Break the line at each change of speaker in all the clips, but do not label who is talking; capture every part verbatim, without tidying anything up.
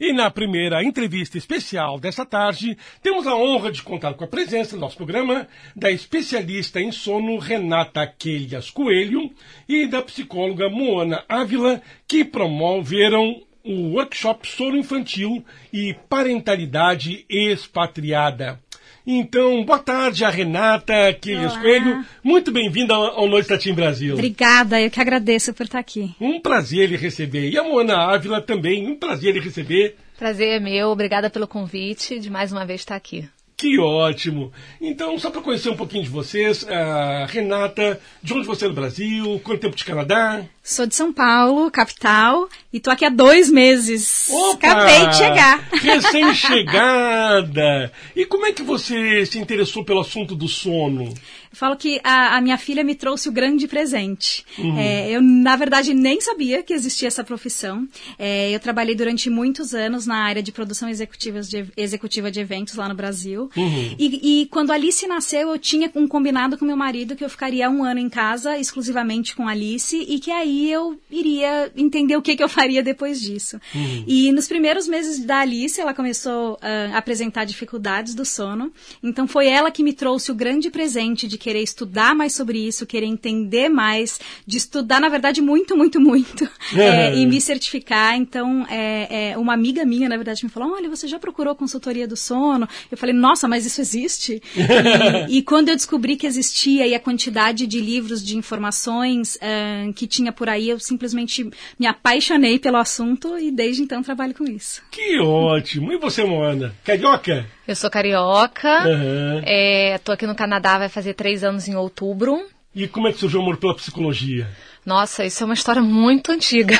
E na primeira entrevista especial dessa tarde, temos a honra de contar com a presença no nosso programa da especialista em sono Renata Quelhas Coelho e da psicóloga Moana Ávila, que promoveram o workshop Sono Infantil e Parentalidade Expatriada. Então, boa tarde a Renata Quelhas Coelho. Muito bem-vinda ao Noite da Tim Brasil.
Obrigada, eu que agradeço por estar aqui.
Um prazer lhe receber. E a Moana Ávila também, um prazer lhe receber.
Prazer é meu, obrigada pelo convite de mais uma vez estar aqui.
Que ótimo! Então, só para conhecer um pouquinho de vocês, a Renata, de onde você é do Brasil, quanto tempo de Canadá?
Sou de São Paulo, capital, e tô aqui há dois meses.
Opa!
Acabei de chegar.
Recém-chegada! E como é que você se interessou pelo assunto do sono?
Eu falo que a, a minha filha me trouxe o grande presente. Uhum. É, eu, na verdade, nem sabia que existia essa profissão. É, eu trabalhei durante muitos anos na área de produção executiva de, executiva de eventos lá no Brasil. Uhum. E, e quando a Alice nasceu, eu tinha um combinado com meu marido que eu ficaria um ano em casa, exclusivamente com a Alice, e que aí eu iria entender o que, que eu faria depois disso. Uhum. E nos primeiros meses da Alice, ela começou uh, a apresentar dificuldades do sono. Então, foi ela que me trouxe o grande presente de querer estudar mais sobre isso, querer entender mais, de estudar, na verdade, muito, muito, muito, é. É, e me certificar. Então, é, é, uma amiga minha, na verdade, me falou, olha, você já procurou consultoria do sono? Eu falei, nossa, mas isso existe? e, e quando eu descobri que existia e a quantidade de livros, de informações uh, que tinha por aí, eu simplesmente me apaixonei pelo assunto e desde então trabalho com isso.
Que ótimo! E você, Moana? Carioca?
Eu sou carioca, uhum. é, tô aqui no Canadá, vai fazer três anos em outubro.
E como é que surgiu o amor pela psicologia?
Nossa, isso é uma história muito antiga.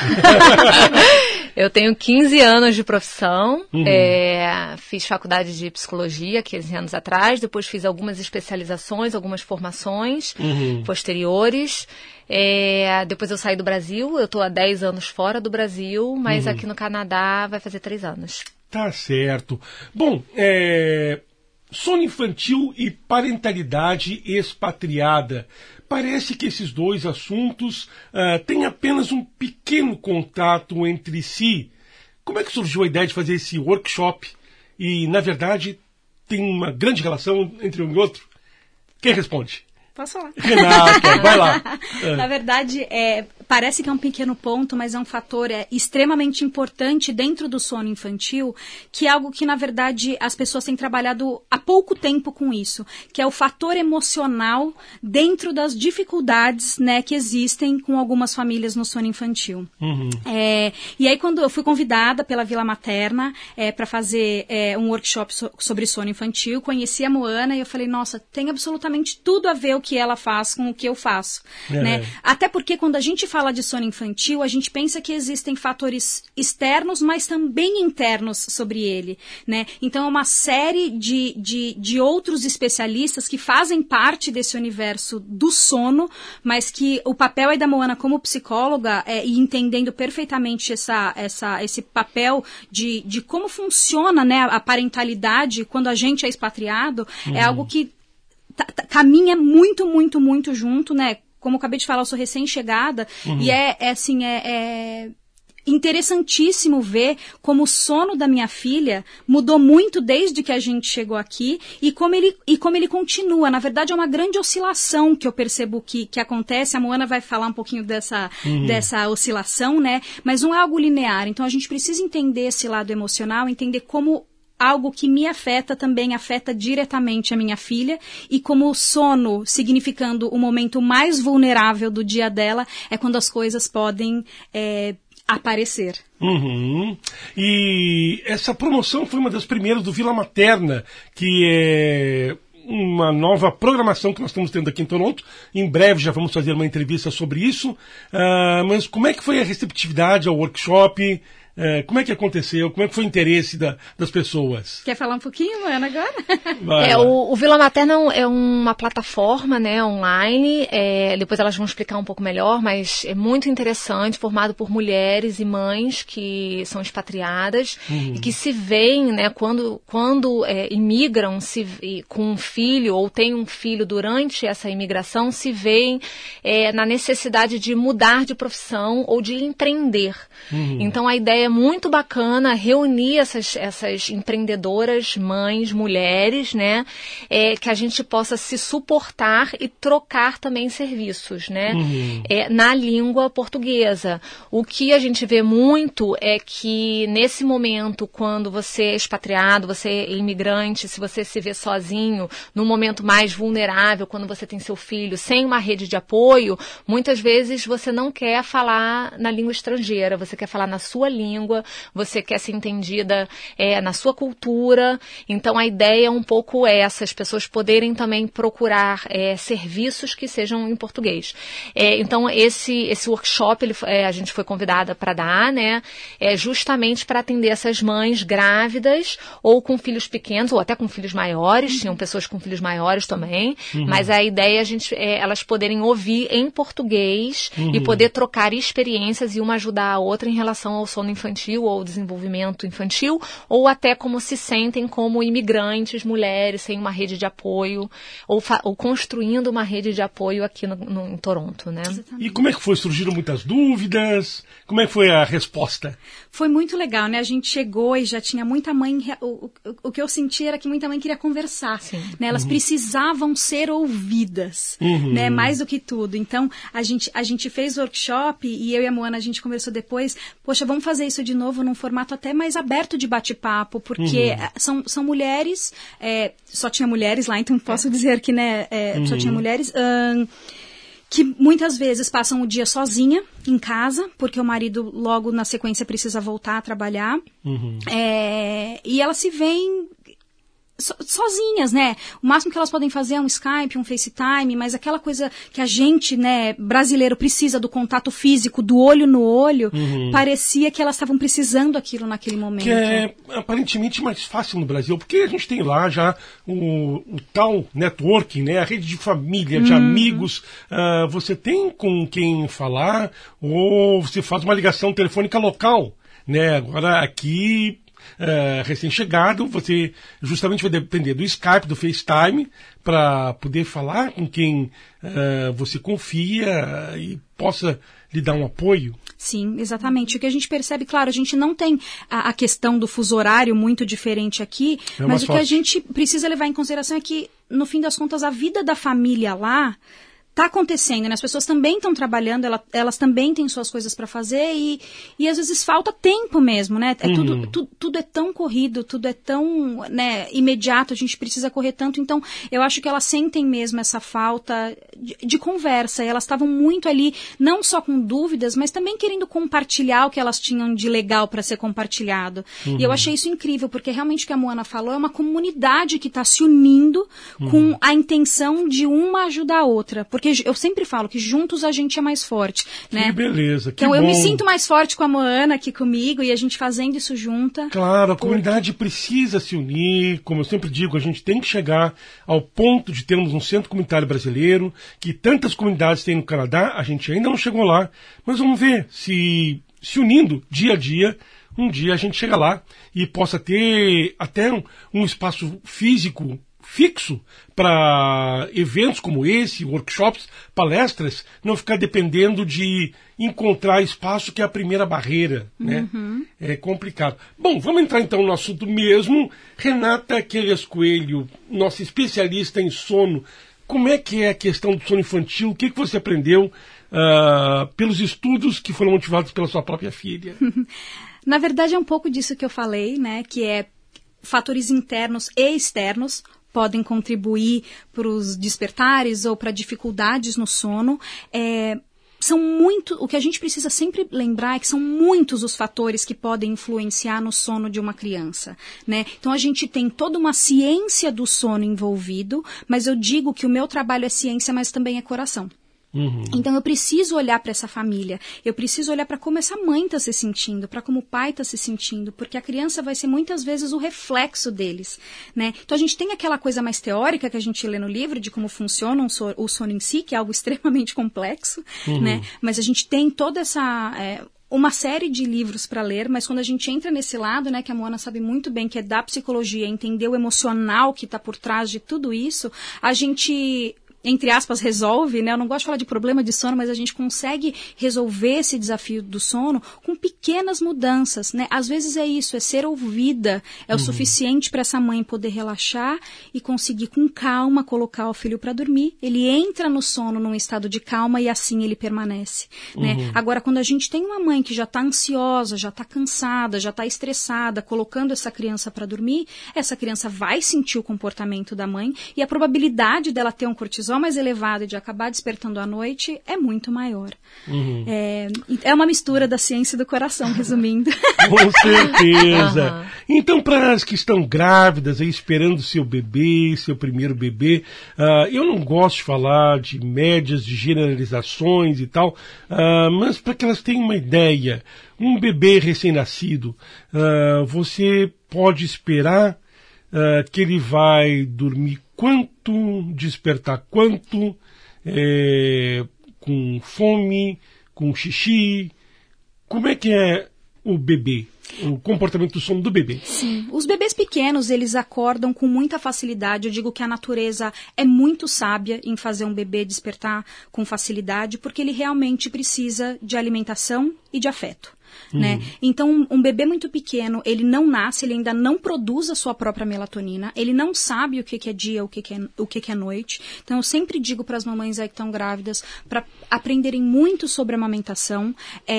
Eu tenho quinze anos de profissão, uhum. é, fiz faculdade de psicologia quinze anos atrás, depois fiz algumas especializações, algumas formações uhum. posteriores. É, depois eu saí do Brasil, eu estou há dez anos fora do Brasil, mas uhum. aqui no Canadá vai fazer três anos.
Tá certo. Bom, é, sono infantil e parentalidade expatriada. Parece que esses dois assuntos uh, têm apenas um pequeno contato entre si. Como é que surgiu a ideia de fazer esse workshop? E, na verdade, tem uma grande relação entre um e outro? Quem responde?
Posso falar?
Renata, vai lá.
Na verdade, é, parece que é um pequeno ponto, mas é um fator é, extremamente importante dentro do sono infantil, que é algo que, na verdade, as pessoas têm trabalhado há pouco tempo com isso, que é o fator emocional dentro das dificuldades, né, que existem com algumas famílias no sono infantil. Uhum. É, e aí, quando eu fui convidada pela Vila Materna é, para fazer é, um workshop so, sobre sono infantil, conheci a Moana e eu falei, nossa, tem absolutamente tudo a ver o que ela faz com o que eu faço, é. né? Até porque quando a gente fala de sono infantil, a gente pensa que existem fatores externos, mas também internos sobre ele, né? Então é uma série de, de, de outros especialistas que fazem parte desse universo do sono, mas que o papel aí da Moana como psicóloga é, e entendendo perfeitamente essa, essa, esse papel de, de como funciona, né, a parentalidade quando a gente é expatriado, uhum. é algo que caminha muito, muito, muito junto, né? Como eu acabei de falar, eu sou recém-chegada uhum. e é, é assim, é, é interessantíssimo ver como o sono da minha filha mudou muito desde que a gente chegou aqui e como ele, e como ele continua. Na verdade, é uma grande oscilação que eu percebo que, que acontece. A Moana vai falar um pouquinho dessa, uhum. dessa oscilação, né? Mas não é algo linear. Então, a gente precisa entender esse lado emocional, entender como algo que me afeta também afeta diretamente a minha filha e como o sono, significando o momento mais vulnerável do dia dela, é quando as coisas podem é, aparecer.
Uhum. E essa promoção foi uma das primeiras do Vila Materna, que é uma nova programação que nós estamos tendo aqui em Toronto. Em breve já vamos fazer uma entrevista sobre isso. Uh, mas como é que foi a receptividade ao workshop? É, como é que aconteceu? Como é que foi o interesse da, das pessoas?
Quer falar um pouquinho, Ana, agora?
É, o, o Vila Materna é uma plataforma, né, online. É, depois elas vão explicar um pouco melhor, mas é muito interessante, formado por mulheres e mães que são expatriadas uhum. e que se veem, né, quando, quando é, imigram se, com um filho ou têm um filho durante essa imigração, se veem é, na necessidade de mudar de profissão ou de empreender. Uhum. Então a ideia ideia muito bacana reunir essas, essas empreendedoras, mães, mulheres, né? É, que a gente possa se suportar e trocar também serviços, né? Uhum. É, na língua portuguesa. O que a gente vê muito é que nesse momento, quando você é expatriado, você é imigrante, se você se vê sozinho, no momento mais vulnerável, quando você tem seu filho, sem uma rede de apoio, muitas vezes você não quer falar na língua estrangeira, você quer falar na sua língua, você quer ser entendida é, na sua cultura. Então a ideia é um pouco essa, as pessoas poderem também procurar é, serviços que sejam em português. É, então esse, esse workshop ele, é, a gente foi convidada para dar, né, é, justamente para atender essas mães grávidas ou com filhos pequenos, ou até com filhos maiores, tinham pessoas com filhos maiores também, uhum. mas a ideia é a gente, é, elas poderem ouvir em português uhum. e poder trocar experiências e uma ajudar a outra em relação ao sono infantil ou desenvolvimento infantil, ou até como se sentem como imigrantes, mulheres, sem uma rede de apoio, ou, ou construindo uma rede de apoio aqui no, no, em Toronto, né?
E como é que foi? Surgiram muitas dúvidas? Como é que foi a resposta?
Foi muito legal, né? A gente chegou e já tinha muita mãe... O, o, o que eu senti era que muita mãe queria conversar, né? Elas uhum. precisavam ser ouvidas, uhum. né? Mais do que tudo. Então, a gente, a gente fez workshop e eu e a Moana, a gente conversou depois, poxa, vamos fazer isso de novo num formato até mais aberto de bate-papo, porque uhum. são, são mulheres, é, só tinha mulheres lá, então posso dizer que, né, é, uhum. só tinha mulheres... Hum, que muitas vezes passam o dia sozinha em casa, porque o marido logo na sequência precisa voltar a trabalhar. Uhum. É, e elas se veem so, sozinhas, né? O máximo que elas podem fazer é um Skype, um FaceTime, mas aquela coisa que a gente, né, brasileiro, precisa do contato físico, do olho no olho, uhum. parecia que elas estavam precisando aquilo naquele momento.
Que é aparentemente mais fácil no Brasil, porque a gente tem lá já o, o tal networking, né, a rede de família, de uhum. amigos, uh, você tem com quem falar, ou você faz uma ligação telefônica local, né? Agora aqui... Uh, recém-chegado, você justamente vai depender do Skype, do FaceTime, para poder falar com quem uh, você confia e possa lhe dar um apoio.
Sim, exatamente. O que a gente percebe, claro, a gente não tem a, a questão do fuso horário muito diferente aqui, é mas o que a gente precisa levar em consideração é que, no fim das contas, a vida da família lá está acontecendo, né? As pessoas também estão trabalhando, ela, elas também têm suas coisas para fazer e, e às vezes falta tempo mesmo, né? É uhum. tudo, tu, tudo é tão corrido, tudo é tão, né, imediato, a gente precisa correr tanto, então eu acho que elas sentem mesmo essa falta de, de conversa, e elas estavam muito ali, não só com dúvidas, mas também querendo compartilhar o que elas tinham de legal para ser compartilhado. Uhum. E eu achei isso incrível, porque realmente o que a Moana falou é uma comunidade que está se unindo uhum. com a intenção de uma ajudar a outra, porque Porque eu sempre falo que juntos a gente é mais forte, né?
Que beleza, que
Então
bom.
eu me sinto mais forte com a Moana aqui comigo e a gente fazendo isso junta.
Claro, a comunidade precisa se unir, como eu sempre digo, a gente tem que chegar ao ponto de termos um centro comunitário brasileiro, que tantas comunidades tem no Canadá, a gente ainda não chegou lá, mas vamos ver se se unindo dia a dia, um dia a gente chega lá e possa ter até um, um espaço físico fixo para eventos como esse, workshops, palestras, não ficar dependendo de encontrar espaço, que é a primeira barreira, né? Uhum. É complicado. Bom, vamos entrar então no assunto mesmo. Renata Quelhas Coelho, nossa especialista em sono, como é que é a questão do sono infantil? O que, que você aprendeu uh, pelos estudos que foram motivados pela sua própria filha?
Na verdade é um pouco disso que eu falei, né? Que é fatores internos e externos podem contribuir para os despertares ou para dificuldades no sono. É, são muito, o que a gente precisa sempre lembrar é que são muitos os fatores que podem influenciar no sono de uma criança, né? Então a gente tem toda uma ciência do sono envolvido, mas eu digo que o meu trabalho é ciência, mas também é coração. Uhum. Então eu preciso olhar para essa família, eu preciso olhar para como essa mãe está se sentindo, para como o pai está se sentindo, porque a criança vai ser muitas vezes o reflexo deles, né? Então a gente tem aquela coisa mais teórica que a gente lê no livro de como funciona o sono em si, que é algo extremamente complexo, uhum. né? Mas a gente tem toda essa... É, uma série de livros para ler, mas quando a gente entra nesse lado, né, que a Moana sabe muito bem, que é da psicologia, entender o emocional que está por trás de tudo isso, a gente entre aspas, resolve, né? Eu não gosto de falar de problema de sono, mas a gente consegue resolver esse desafio do sono com pequenas mudanças, né? Às vezes é isso, é ser ouvida, é o uhum. suficiente para essa mãe poder relaxar e conseguir com calma colocar o filho para dormir. Ele entra no sono num estado de calma e assim ele permanece, uhum. né? Agora, quando a gente tem uma mãe que já está ansiosa, já está cansada, já está estressada, colocando essa criança para dormir, essa criança vai sentir o comportamento da mãe e a probabilidade dela ter um cortisol mais elevado e de acabar despertando à noite é muito maior. Uhum. É, é uma mistura da ciência e do coração, resumindo.
Com certeza. Uhum. Então, para as que estão grávidas, aí, esperando seu bebê, seu primeiro bebê, uh, eu não gosto de falar de médias, de generalizações e tal, uh, mas para que elas tenham uma ideia, um bebê recém-nascido, uh, você pode esperar uh, que ele vai dormir quanto, despertar quanto, é, com fome, com xixi, como é que é o bebê? O comportamento do sono do bebê.
Sim. Os bebês pequenos, eles acordam com muita facilidade. Eu digo que a natureza é muito sábia em fazer um bebê despertar com facilidade, porque ele realmente precisa de alimentação e de afeto. Uhum. Né? Então, um bebê muito pequeno, ele não nasce, ele ainda não produz a sua própria melatonina, ele não sabe o que, que é dia, o que, que, é, o que, que é noite. Então, eu sempre digo para as mamães aí que estão grávidas para aprenderem muito sobre a amamentação,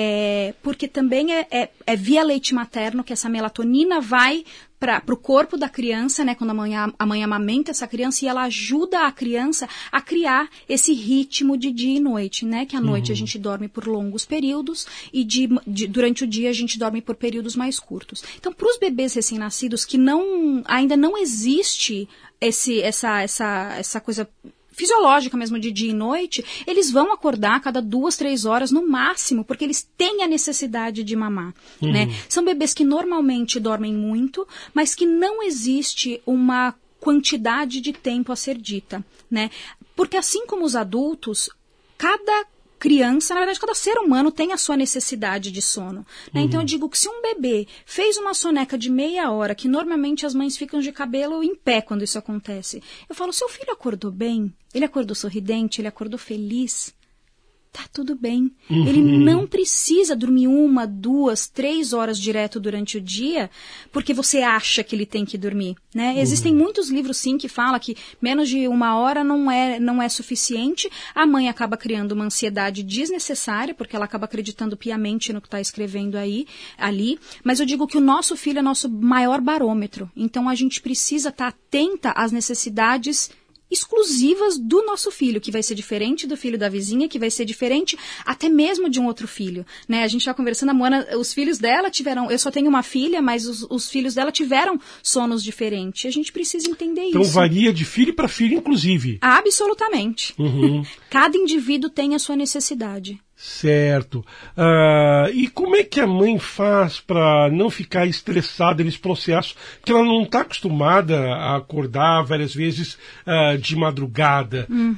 é, porque também é, é, é via leite materno que essa melatonina vai para o corpo da criança, né, quando a mãe, a mãe amamenta essa criança, e ela ajuda a criança a criar esse ritmo de dia e noite, né, que à noite uhum. a gente dorme por longos períodos e de, de, durante o dia a gente dorme por períodos mais curtos. Então, para os bebês recém-nascidos que não, ainda não existe esse, essa, essa, essa coisa fisiológica mesmo de dia e noite, eles vão acordar a cada duas, três horas no máximo, porque eles têm a necessidade de mamar, uhum. né? São bebês que normalmente dormem muito, mas que não existe uma quantidade de tempo a ser dita, né? Porque assim como os adultos, cada criança, na verdade, cada ser humano tem a sua necessidade de sono. Né? Uhum. Então, eu digo que se um bebê fez uma soneca de meia hora, que normalmente as mães ficam de cabelo em pé quando isso acontece, eu falo, seu filho acordou bem? Ele acordou sorridente? Ele acordou feliz? Tá tudo bem. Uhum. Ele não precisa dormir uma, duas, três horas direto durante o dia, porque você acha que ele tem que dormir, né? Uhum. Existem muitos livros, sim, que falam que menos de uma hora não é, não é suficiente. A mãe acaba criando uma ansiedade desnecessária, porque ela acaba acreditando piamente no que está escrevendo aí, ali. Mas eu digo que o nosso filho é nosso maior barômetro. Então, a gente precisa estar tá atenta às necessidades exclusivas do nosso filho, que vai ser diferente do filho da vizinha, que vai ser diferente até mesmo de um outro filho, né? A gente está conversando, a Moana, os filhos dela tiveram, eu só tenho uma filha, mas os, os filhos dela tiveram sonos diferentes. A gente precisa entender
então,
isso.
Então varia de filho para filho, inclusive.
Absolutamente.
Uhum.
Cada indivíduo tem a sua necessidade.
Certo. Uh, e como é que a mãe faz para não ficar estressada nesse processo que ela não está acostumada a acordar várias vezes uh, de madrugada? Uhum.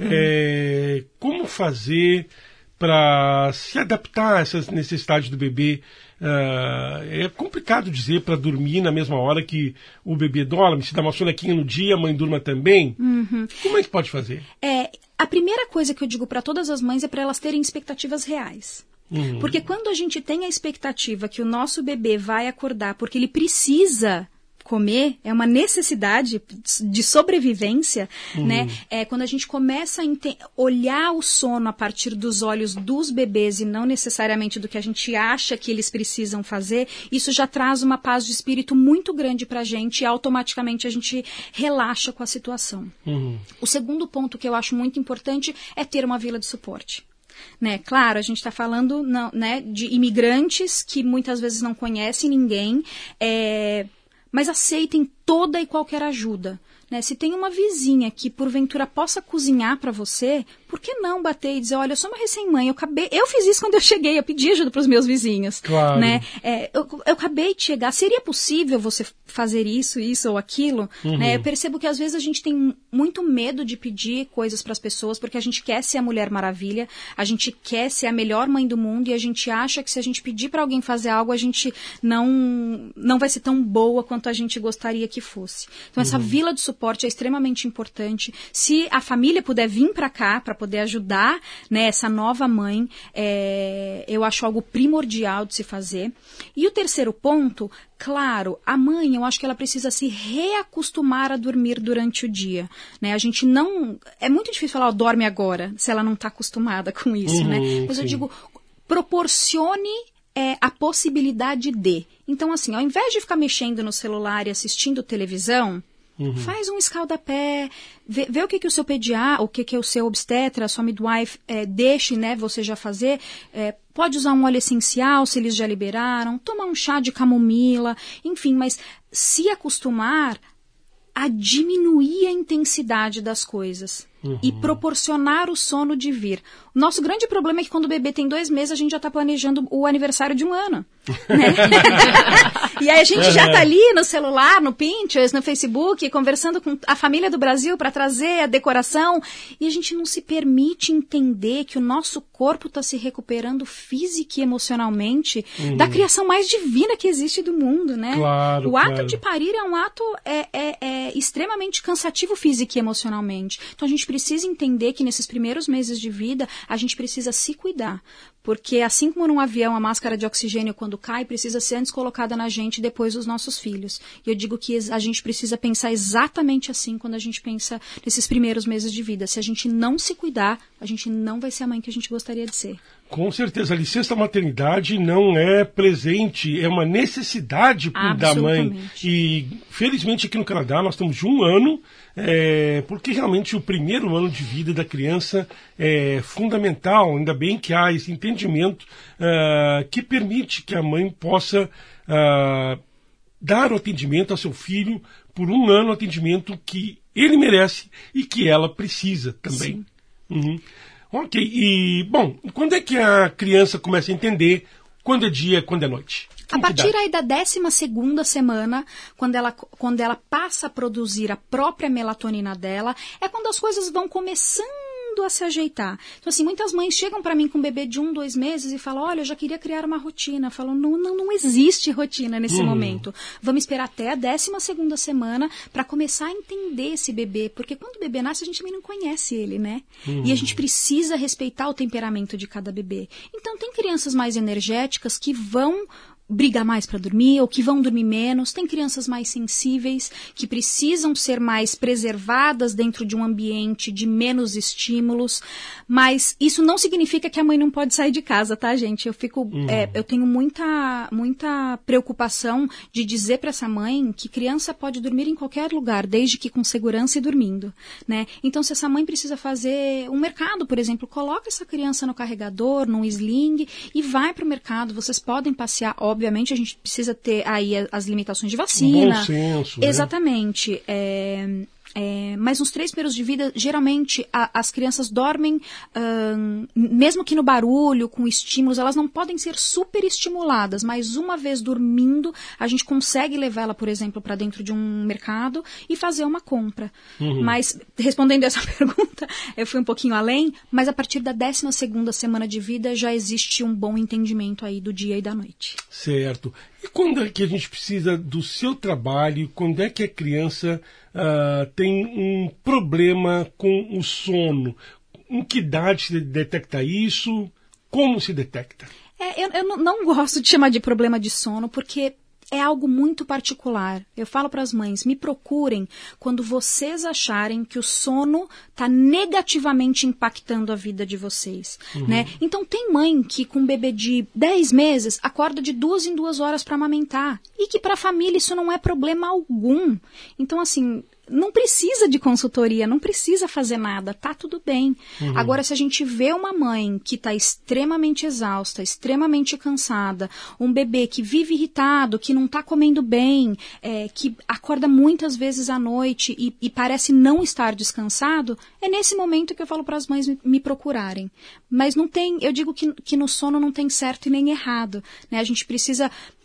É, como fazer para se adaptar a essas necessidades do bebê? Uh, é complicado dizer para dormir na mesma hora que o bebê dorme, se dá uma sonequinha no dia, a mãe durma também. Uhum. Como é que pode fazer?
É, a primeira coisa que eu digo para todas as mães é para elas terem expectativas reais. Uhum. Porque quando a gente tem a expectativa que o nosso bebê vai acordar porque ele precisa comer, é uma necessidade de sobrevivência, uhum. né? É, quando a gente começa a olhar o sono a partir dos olhos dos bebês e não necessariamente do que a gente acha que eles precisam fazer, isso já traz uma paz de espírito muito grande pra gente e automaticamente a gente relaxa com a situação. Uhum. O segundo ponto que eu acho muito importante é ter uma vila de suporte. Né? Claro, a gente está falando não, né, de imigrantes que muitas vezes não conhecem ninguém, é, mas aceitem toda e qualquer ajuda. Né? Se tem uma vizinha que porventura possa cozinhar para você, por que não bater e dizer, olha, eu sou uma recém-mãe, eu, acabei... eu fiz isso quando eu cheguei, eu pedi ajuda para os meus vizinhos.
Claro.
Né? É, eu, eu acabei de chegar, seria possível você fazer isso, isso ou aquilo? Uhum. Né? Eu percebo que às vezes a gente tem muito medo de pedir coisas para as pessoas, porque a gente quer ser a Mulher Maravilha, a gente quer ser a melhor mãe do mundo e a gente acha que se a gente pedir para alguém fazer algo, a gente não, não vai ser tão boa quanto a gente gostaria que fosse. Então, essa uhum. vila de suporte suporte é extremamente importante. Se a família puder vir para cá para poder ajudar, né, essa nova mãe, é, eu acho algo primordial de se fazer. E o terceiro ponto, claro, a mãe, eu acho que ela precisa se reacostumar a dormir durante o dia, né? A gente não... É muito difícil falar, ó, dorme agora, se ela não está acostumada com isso, uhum, né? Mas sim. Eu digo, proporcione é, a possibilidade de. Então, assim, ao invés de ficar mexendo no celular e assistindo televisão, uhum, faz um escaldapé, vê, vê o que, que o seu pediatra, o que, que o seu obstetra, a sua midwife, é, deixe, né, você já fazer. É, pode usar um óleo essencial, se eles já liberaram, tomar um chá de camomila, enfim, mas se acostumar a diminuir a intensidade das coisas. Uhum. E proporcionar o sono de vir. O nosso grande problema é que quando o bebê tem dois meses, a gente já está planejando o aniversário de um ano. Né? E aí a gente já está ali no celular, no Pinterest, no Facebook, conversando com a família do Brasil para trazer a decoração. E a gente não se permite entender que o nosso corpo está se recuperando física e emocionalmente, uhum, da criação mais divina que existe do mundo. Né?
Claro,
o ato
claro.
de parir é um ato é, é, é extremamente cansativo física e emocionalmente. Então a gente precisa entender que nesses primeiros meses de vida, a gente precisa se cuidar. Porque assim como num avião a máscara de oxigênio quando cai, precisa ser antes colocada na gente e depois os nossos filhos. E eu digo que a gente precisa pensar exatamente assim quando a gente pensa nesses primeiros meses de vida. Se a gente não se cuidar, a gente não vai ser a mãe que a gente gostaria de ser.
Com certeza, a licença maternidade não é presente, é uma necessidade da mãe. E felizmente aqui no Canadá nós estamos de um ano, é, porque realmente o primeiro ano de vida da criança é fundamental, ainda bem que há esse entendimento uh, que permite que a mãe possa uh, dar o atendimento ao seu filho por um ano, o atendimento que ele merece e que ela precisa também. Uhum. Ok, e, bom, quando é que a criança começa a entender quando é dia, quando é noite?
A partir aí da décima segunda semana, quando ela, quando ela passa a produzir a própria melatonina dela, é quando as coisas vão começando a se ajeitar. Então, assim, muitas mães chegam para mim com um bebê de um, dois meses e falam, olha, eu já queria criar uma rotina. Falam, não, não, não existe rotina nesse hum. momento. Vamos esperar até a décima segunda semana para começar a entender esse bebê, porque quando o bebê nasce, a gente também não conhece ele, né? Hum. E a gente precisa respeitar o temperamento de cada bebê. Então, tem crianças mais energéticas que vão brigar mais para dormir ou que vão dormir menos. Tem crianças mais sensíveis que precisam ser mais preservadas dentro de um ambiente de menos estímulos, mas isso não significa que a mãe não pode sair de casa, tá, gente? Eu fico, uhum. é, eu tenho muita, muita preocupação de dizer para essa mãe que criança pode dormir em qualquer lugar, desde que com segurança e dormindo, né? Então, se essa mãe precisa fazer um mercado, por exemplo, coloca essa criança no carregador, num sling e vai para o mercado. Vocês podem passear, óbvio. Obviamente, a gente precisa ter aí as limitações de vacina.
Um bom senso,
exatamente. Né? É, é, mas nos três primeiros de vida, geralmente, a, as crianças dormem, hum, mesmo que no barulho, com estímulos, elas não podem ser super estimuladas, mas uma vez dormindo, a gente consegue levar ela, por exemplo, para dentro de um mercado e fazer uma compra. Uhum. Mas, respondendo essa pergunta, eu fui um pouquinho além, mas a partir da décima segunda semana de vida já existe um bom entendimento aí do dia e da noite.
Certo. E quando é que a gente precisa do seu trabalho? Quando é que a criança uh, tem um problema com o sono? Em que idade se detecta isso? Como se detecta?
É, eu eu não gosto de chamar de problema de sono, porque é algo muito particular. Eu falo para as mães, me procurem quando vocês acharem que o sono está negativamente impactando a vida de vocês. Uhum. Né? Então, tem mãe que com um bebê de dez meses acorda de duas em duas horas para amamentar. E que para a família isso não é problema algum. Então, assim, não precisa de consultoria, não precisa fazer nada, tá tudo bem. Uhum. Agora, se a gente vê uma mãe que está extremamente exausta, extremamente cansada, um bebê que vive irritado, que não está comendo bem, é, que acorda muitas vezes à noite e, e parece não estar descansado, é nesse momento que eu falo para as mães me, me procurarem. Mas não tem, eu digo que, que no sono não tem certo e nem errado, né? A gente precisa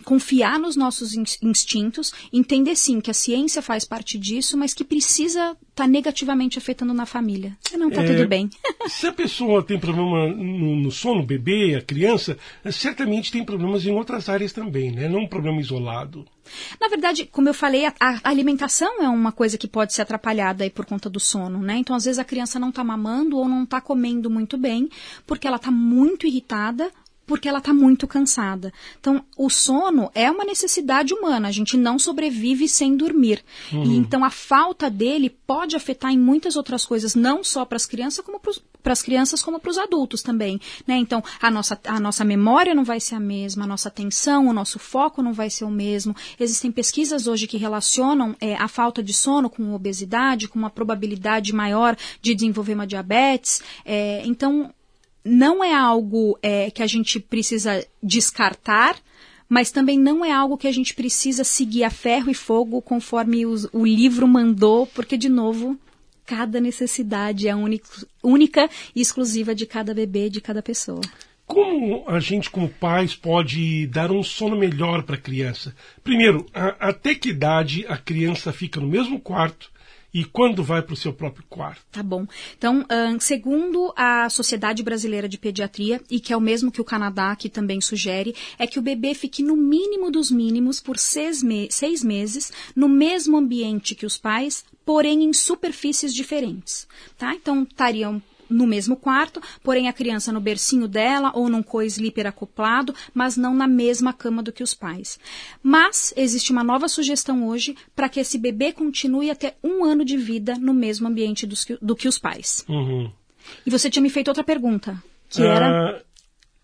confiar nos nossos instintos, entender sim que a ciência faz parte disso, mas que precisa estar tá negativamente afetando na família. Senão está é, tudo bem.
Se a pessoa tem problema no, no sono, o bebê, a criança, certamente tem problemas em outras áreas também, né? Não um problema isolado.
Na verdade, como eu falei, a, a alimentação é uma coisa que pode ser atrapalhada aí por conta do sono, né? Então, às vezes, a criança não está mamando ou não está comendo muito bem, porque ela está muito irritada, porque ela está muito cansada. Então, o sono é uma necessidade humana, a gente não sobrevive sem dormir. Uhum. E, então, a falta dele pode afetar em muitas outras coisas, não só para as crianças, como para as crianças, como para os adultos também, né? Então, a nossa, a nossa memória não vai ser a mesma, a nossa atenção, o nosso foco não vai ser o mesmo. Existem pesquisas hoje que relacionam é, a falta de sono com obesidade, com uma probabilidade maior de desenvolver uma diabetes. É, então, não é algo é, que a gente precisa descartar, mas também não é algo que a gente precisa seguir a ferro e fogo conforme os, o livro mandou, porque, de novo, cada necessidade é único, única e exclusiva de cada bebê, de cada pessoa.
Como a gente, como pais, pode dar um sono melhor para a criança? Primeiro, a, até que idade a criança fica no mesmo quarto? E quando vai para o seu próprio quarto?
Tá bom. Então, um, segundo a Sociedade Brasileira de Pediatria, e que é o mesmo que o Canadá, que também sugere, é que o bebê fique no mínimo dos mínimos por seis, me- seis meses no mesmo ambiente que os pais, porém em superfícies diferentes. Tá? Então, estariam no mesmo quarto, porém a criança no bercinho dela ou num co-sleeper acoplado, mas não na mesma cama do que os pais. Mas existe uma nova sugestão hoje para que esse bebê continue até um ano de vida no mesmo ambiente dos que, do que os pais.
Uhum.
E você tinha me feito outra pergunta, que era...
Uh,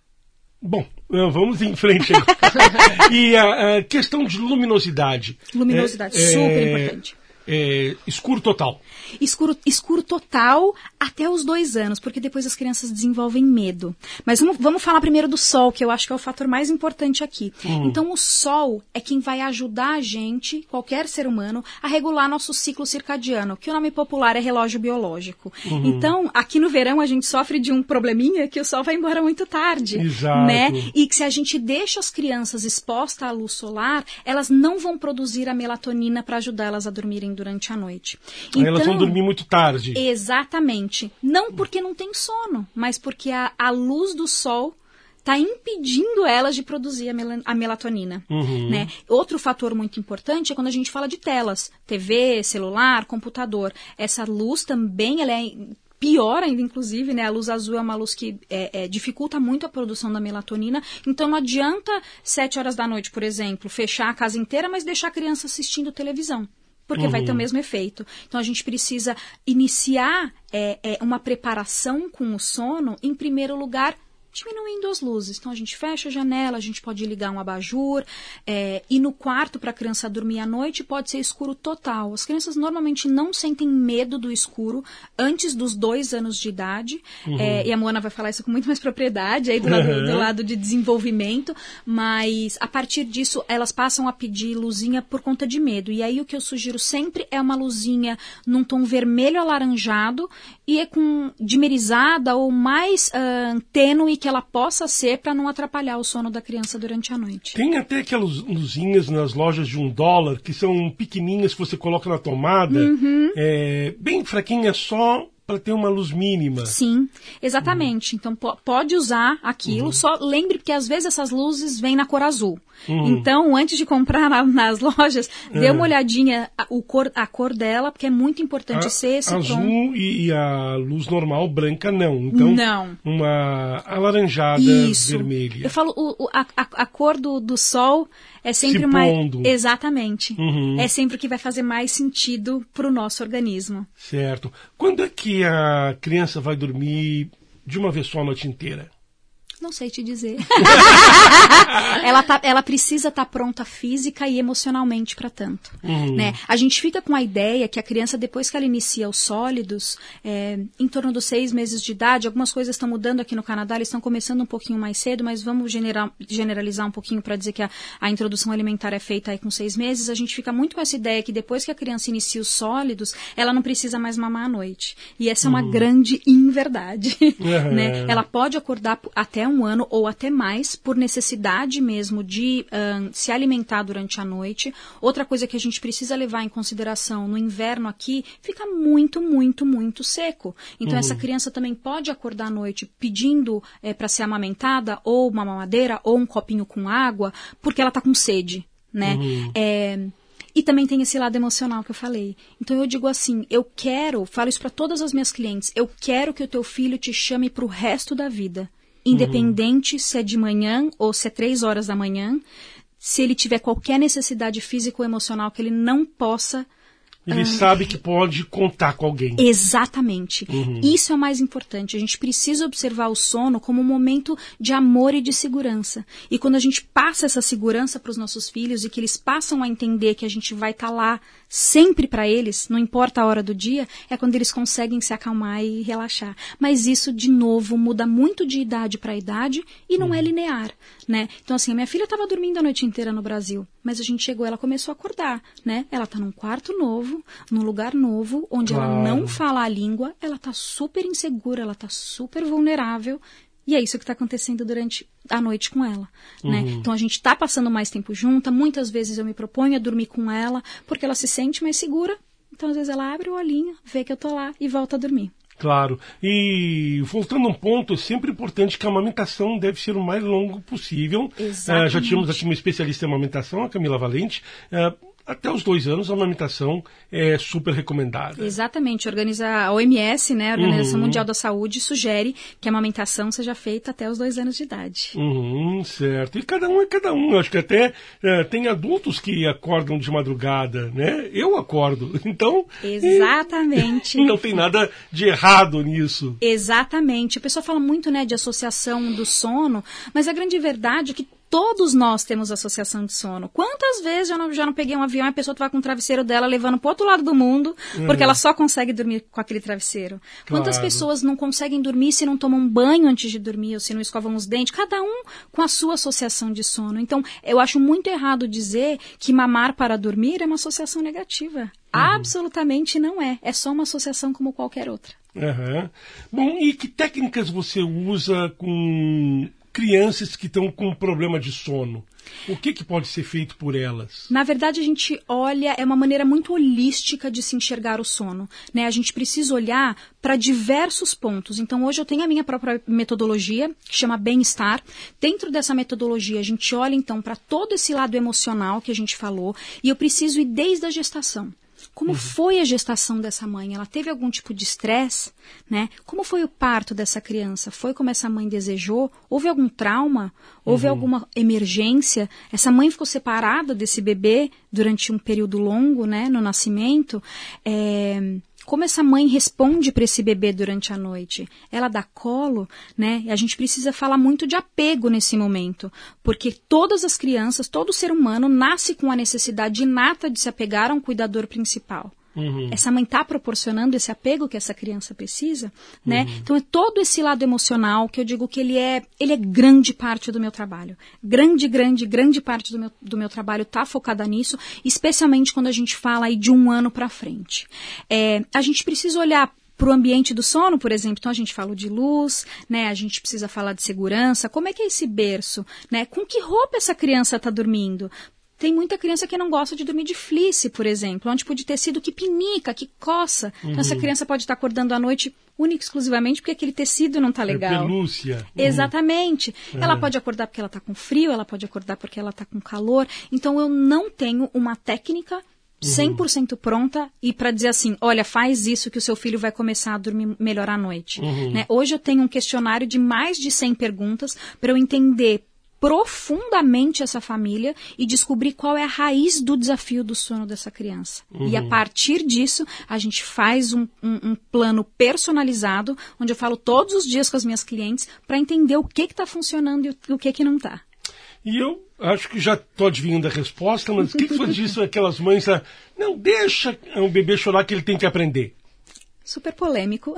bom, vamos em frente agora. E a, a questão de luminosidade.
Luminosidade,
é,
super
é,
importante.
É, escuro total.
Escuro, escuro total até os dois anos, porque depois as crianças desenvolvem medo. Mas vamos, vamos falar primeiro do sol, que eu acho que é o fator mais importante aqui. Uhum. Então, o sol é quem vai ajudar a gente, qualquer ser humano, a regular nosso ciclo circadiano, que o nome popular é relógio biológico. Uhum. Então, aqui no verão, a gente sofre de um probleminha que o sol vai embora muito tarde.
Exato.
Né? E que se a gente deixa as crianças expostas à luz solar, elas não vão produzir a melatonina para ajudar elas a dormirem durante a noite.
Então, elas vão dormir muito tarde.
Exatamente. Não porque não tem sono, mas porque a, a luz do sol está impedindo elas de produzir a, mel- a melatonina. Uhum. Né? Outro fator muito importante é quando a gente fala de telas. T V, celular, computador. Essa luz também ela é... Pior ainda, inclusive, né? A luz azul é uma luz que é, é, dificulta muito a produção da melatonina. Então, não adianta, sete horas da noite, por exemplo, fechar a casa inteira, mas deixar a criança assistindo televisão. Porque uhum. vai ter o mesmo efeito. Então, a gente precisa iniciar é, é, uma preparação com o sono, em primeiro lugar, diminuindo as luzes. Então, a gente fecha a janela, a gente pode ligar um abajur, é, e no quarto, para a criança dormir à noite, pode ser escuro total. As crianças normalmente não sentem medo do escuro antes dos dois anos de idade, uhum. é, e a Moana vai falar isso com muito mais propriedade, aí do lado, uhum. do lado de desenvolvimento, mas a partir disso, elas passam a pedir luzinha por conta de medo. E aí, o que eu sugiro sempre é uma luzinha num tom vermelho alaranjado, e é com dimerizada ou mais uh, tênue que ela possa ser para não atrapalhar o sono da criança durante a noite.
Tem até aquelas luzinhas nas lojas de um dólar que são pequenininhas que você coloca na tomada, uhum. é, bem fraquinha só para ter uma luz mínima.
Sim, exatamente. Uhum. Então po- pode usar aquilo, uhum. só lembre que às vezes essas luzes vêm na cor azul. Uhum. Então, antes de comprar na, nas lojas, é. dê uma olhadinha a, o cor, a cor dela, porque é muito importante a, ser esse
azul
tom.
E, e a luz normal branca não. Então,
não.
uma alaranjada
Isso.
vermelha.
Eu falo, o, o, a, a cor do, do sol é sempre
Se
mais...
pondo.
Exatamente.
Uhum.
É sempre o que vai fazer mais sentido para o nosso organismo.
Certo. Quando é que a criança vai dormir de uma vez só a noite inteira?
Não sei te dizer. ela, tá, ela precisa estar tá pronta física e emocionalmente para tanto. Uhum. Né? A gente fica com a ideia que a criança, depois que ela inicia os sólidos, é, em torno dos seis meses de idade, algumas coisas estão mudando aqui no Canadá, eles estão começando um pouquinho mais cedo, mas vamos general, generalizar um pouquinho para dizer que a, a introdução alimentar é feita aí com seis meses. A gente fica muito com essa ideia que depois que a criança inicia os sólidos, ela não precisa mais mamar à noite. E essa é uma uhum. grande inverdade. Uhum. Né? Ela pode acordar até até um ano ou até mais, por necessidade mesmo de uh, se alimentar durante a noite. Outra coisa que a gente precisa levar em consideração, no inverno aqui, fica muito, muito, muito seco. Então, uhum. essa criança também pode acordar à noite pedindo é, para ser amamentada, ou uma mamadeira, ou um copinho com água, porque ela está com sede, né? Uhum. É... E também tem esse lado emocional que eu falei. Então eu digo assim, eu quero, falo isso para todas as minhas clientes, eu quero que o teu filho te chame para o resto da vida. Independente uhum. se é de manhã ou se é três horas da manhã, se ele tiver qualquer necessidade física ou emocional que ele não possa...
Ele ah, sabe que pode contar com alguém.
Exatamente. Uhum. Isso é o mais importante. A gente precisa observar o sono como um momento de amor e de segurança. E quando a gente passa essa segurança para os nossos filhos e que eles passam a entender que a gente vai estar tá lá sempre para eles, não importa a hora do dia, é quando eles conseguem se acalmar e relaxar. Mas isso, de novo, muda muito de idade para idade e não uhum. é linear, né? Então, assim, a minha filha estava dormindo a noite inteira no Brasil, mas a gente chegou, ela começou a acordar, né? Ela está num quarto novo, num lugar novo, onde claro. ela não fala a língua, ela está super insegura, ela está super vulnerável, e é isso que está acontecendo durante a noite com ela, uhum. né? Então a gente está passando mais tempo junta, muitas vezes eu me proponho a dormir com ela, porque ela se sente mais segura, então às vezes ela abre o olhinho, vê que eu tô lá e volta a dormir.
Claro. E voltando a um ponto, é sempre importante que a amamentação deve ser o mais longo possível.
Exatamente.
Uh, já tínhamos aqui uma especialista em amamentação, a Camila Valente. Uh, até os dois anos, a amamentação é super recomendada.
Exatamente. Organiza a O M S, né, a Organização
uhum.
Mundial da Saúde, sugere que a amamentação seja feita até os dois anos de idade.
Uhum, certo. E cada um é cada um. Eu acho que até uh, tem adultos que acordam de madrugada, né? Eu acordo. Então...
Exatamente.
E não tem nada de errado nisso.
Exatamente. A pessoa fala muito, né, de associação do sono, mas a grande verdade é que todos nós temos associação de sono. Quantas vezes eu não, já não peguei um avião e a pessoa estava com o travesseiro dela levando para o outro lado do mundo, porque uhum. ela só consegue dormir com aquele travesseiro. Claro. Quantas pessoas não conseguem dormir se não tomam um banho antes de dormir, ou se não escovam os dentes, cada um com a sua associação de sono. Então, eu acho muito errado dizer que mamar para dormir é uma associação negativa. Uhum. Absolutamente não é. É só uma associação como qualquer outra.
Uhum. Bom, e que técnicas você usa com crianças que estão com problema de sono? O que, que pode ser feito por elas?
Na verdade, a gente olha, é uma maneira muito holística de se enxergar o sono, né? A gente precisa olhar para diversos pontos. Então, hoje eu tenho a minha própria metodologia, que chama Bem-Estar. Dentro dessa metodologia, a gente olha, então, para todo esse lado emocional que a gente falou, e eu preciso ir desde a gestação. Como uhum. foi a gestação dessa mãe? Ela teve algum tipo de estresse, né? Como foi o parto dessa criança? Foi como essa mãe desejou? Houve algum trauma? Houve uhum. alguma emergência? Essa mãe ficou separada desse bebê durante um período longo, né? No nascimento? É... Como essa mãe responde para esse bebê durante a noite? Ela dá colo, né? E a gente precisa falar muito de apego nesse momento, porque todas as crianças, todo ser humano nasce com a necessidade inata de se apegar a um cuidador principal. Uhum. Essa mãe está proporcionando esse apego que essa criança precisa, né? Uhum. Então é todo esse lado emocional que eu digo que ele é, ele é grande parte do meu trabalho. Grande, grande, grande parte do meu, do meu trabalho está focada nisso, especialmente quando a gente fala aí de um ano para frente. É, a gente precisa olhar para o ambiente do sono, por exemplo. Então a gente fala de luz, né? A gente precisa falar de segurança. Como é que é esse berço, né? Com que roupa essa criança está dormindo? Tem muita criança que não gosta de dormir de fleece, por exemplo, onde pode tecido que pinica, que coça. Uhum. Então essa criança pode estar acordando à noite única e exclusivamente porque aquele tecido não está legal.
É pelúcia. Uhum.
Exatamente.
Uhum.
Ela pode acordar porque ela está com frio, ela pode acordar porque ela está com calor. Então eu não tenho uma técnica cem por cento pronta e para dizer assim, olha, faz isso que o seu filho vai começar a dormir melhor à noite. Uhum. Né? Hoje eu tenho um questionário de mais de cem perguntas para eu entender profundamente essa família e descobrir qual é a raiz do desafio do sono dessa criança. Uhum. E a partir disso, a gente faz um, um, um plano personalizado, onde eu falo todos os dias com as minhas clientes para entender o que está funcionando e o, o que, que não está.
E eu acho que já estou adivinhando a resposta, mas o que, que foi disso aquelas mães? A, não deixa o bebê chorar que ele tem que aprender.
Super polêmico.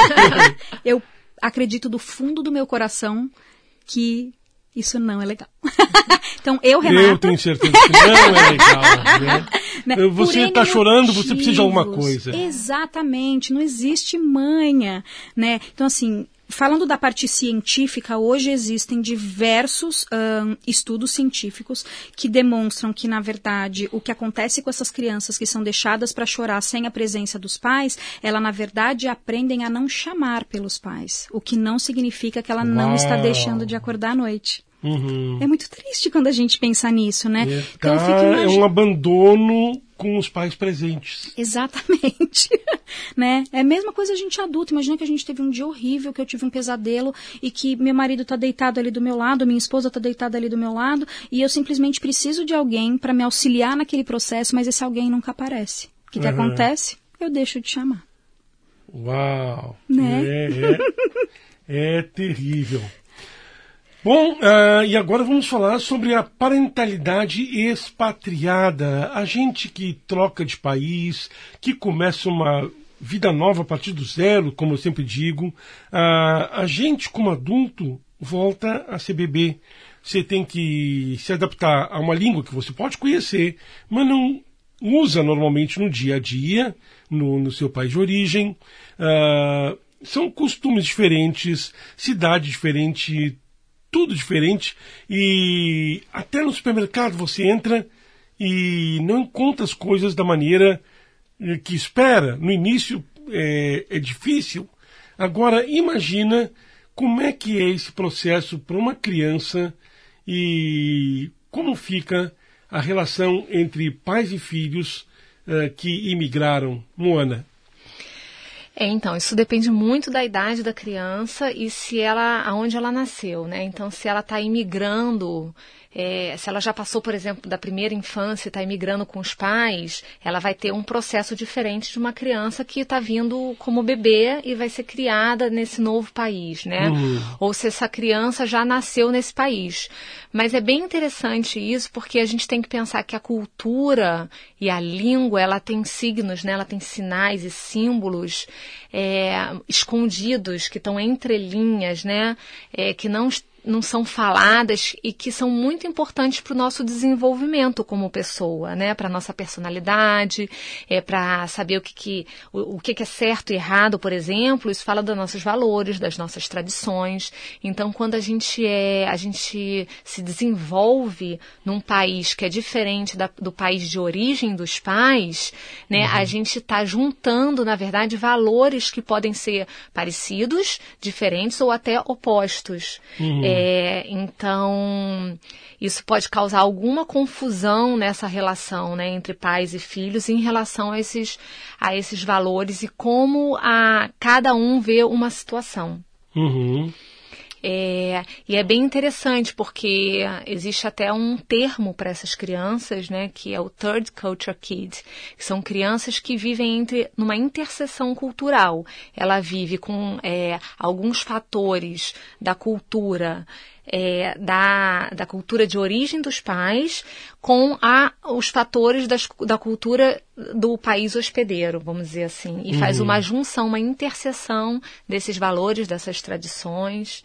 Eu acredito do fundo do meu coração que isso não é legal. Então, eu, Renata...
Eu tenho certeza que não é legal, né? Né? Você está chorando, você precisa de alguma coisa.
Exatamente, não existe manha, né? Então, assim, falando da parte científica, hoje existem diversos um, estudos científicos que demonstram que, na verdade, o que acontece com essas crianças que são deixadas para chorar sem a presença dos pais, elas, na verdade, aprendem a não chamar pelos pais, o que não significa que ela Uau. não está deixando de acordar à noite. Uhum. É muito triste quando a gente pensa nisso, né?
É, então, tá, imag... é um abandono com os pais presentes.
Exatamente. Né? É a mesma coisa a gente adulto. Imagina que a gente teve um dia horrível, que eu tive um pesadelo e que meu marido está deitado ali do meu lado, minha esposa está deitada ali do meu lado e eu simplesmente preciso de alguém para me auxiliar naquele processo, mas esse alguém nunca aparece. O que, uhum. que acontece? Eu deixo de chamar.
Uau!
Né?
É, é, é terrível. Bom, uh, e agora vamos falar sobre a parentalidade expatriada. A gente que troca de país, que começa uma vida nova a partir do zero, como eu sempre digo. Uh, a gente, como adulto, volta a ser bebê. Você tem que se adaptar a uma língua que você pode conhecer, mas não usa normalmente no dia a dia, no, no seu país de origem. Uh, são costumes diferentes, cidade diferente, tudo diferente, e até no supermercado você entra e não encontra as coisas da maneira que espera. No início é, é difícil. Agora imagina como é que é esse processo para uma criança e como fica a relação entre pais e filhos uh, que imigraram. Moana.
É, então, isso depende muito da idade da criança e se ela, aonde ela nasceu, né? Então, se ela está imigrando, é, se ela já passou, por exemplo, da primeira infância e está imigrando com os pais, ela vai ter um processo diferente de uma criança que está vindo como bebê e vai ser criada nesse novo país, né? Uhum. Ou se essa criança já nasceu nesse país. Mas é bem interessante isso, porque a gente tem que pensar que a cultura e a língua, ela tem signos, né? Ela tem sinais e símbolos é, escondidos, que estão entre linhas, né? É, que não não são faladas e que são muito importantes para o nosso desenvolvimento como pessoa, né? Para a nossa personalidade, é, para saber o, que, que, o, o que, que é certo e errado, por exemplo. Isso fala dos nossos valores, das nossas tradições. Então, quando a gente, é, a gente se desenvolve num país que é diferente da, do país de origem dos pais, né? Uhum. A gente está juntando, na verdade, valores que podem ser parecidos, diferentes ou até opostos. Uhum. É, então, isso pode causar alguma confusão nessa relação, né, entre pais e filhos em relação a esses, a esses valores e como a, cada um vê uma situação.
Uhum.
É, e é bem interessante porque existe até um termo para essas crianças, né, que é o Third Culture Kid, que são crianças que vivem entre, numa interseção cultural. Ela vive com é, alguns fatores da cultura, é, da, da cultura de origem dos pais com a, os fatores das, da cultura do país hospedeiro, vamos dizer assim, e uhum. faz uma junção, uma interseção desses valores, dessas tradições,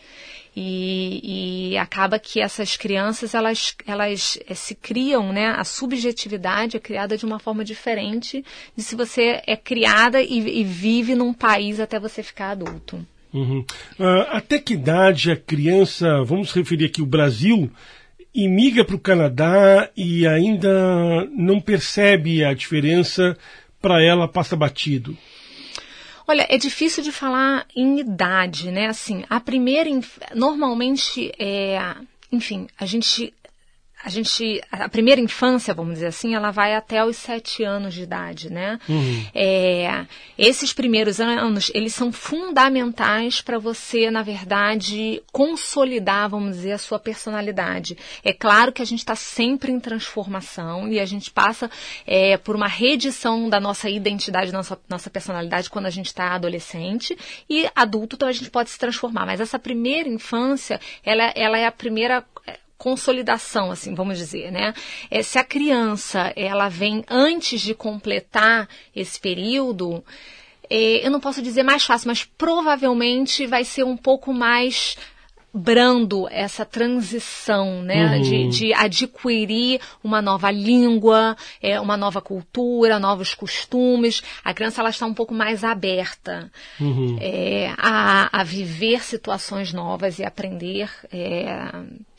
e, e acaba que essas crianças, elas, elas é, se criam, né, a subjetividade é criada de uma forma diferente de se você é criada e, e vive num país até você ficar adulto.
Uhum. Uh, até que idade a criança, vamos referir aqui o Brasil, imigra para o Canadá e ainda não percebe a diferença, para ela passa batido?
Olha, é difícil de falar em idade, né? Assim, a primeira, normalmente, é, enfim, a gente... A gente, a primeira infância, vamos dizer assim, ela vai até os sete anos de idade, né? Uhum. É, esses primeiros anos, eles são fundamentais para você, na verdade, consolidar, vamos dizer, a sua personalidade. É claro que a gente está sempre em transformação e a gente passa é, por uma reedição da nossa identidade, da nossa, nossa personalidade quando a gente está adolescente e adulto, então a gente pode se transformar. Mas essa primeira infância, ela, ela é a primeira... consolidação, assim, vamos dizer, né? É, se a criança, ela vem antes de completar esse período, é, eu não posso dizer mais fácil, mas provavelmente vai ser um pouco mais brando essa transição, né, uhum. de, de adquirir uma nova língua, é, uma nova cultura, novos costumes. A criança ela está um pouco mais aberta uhum. é, a, a viver situações novas e aprender é,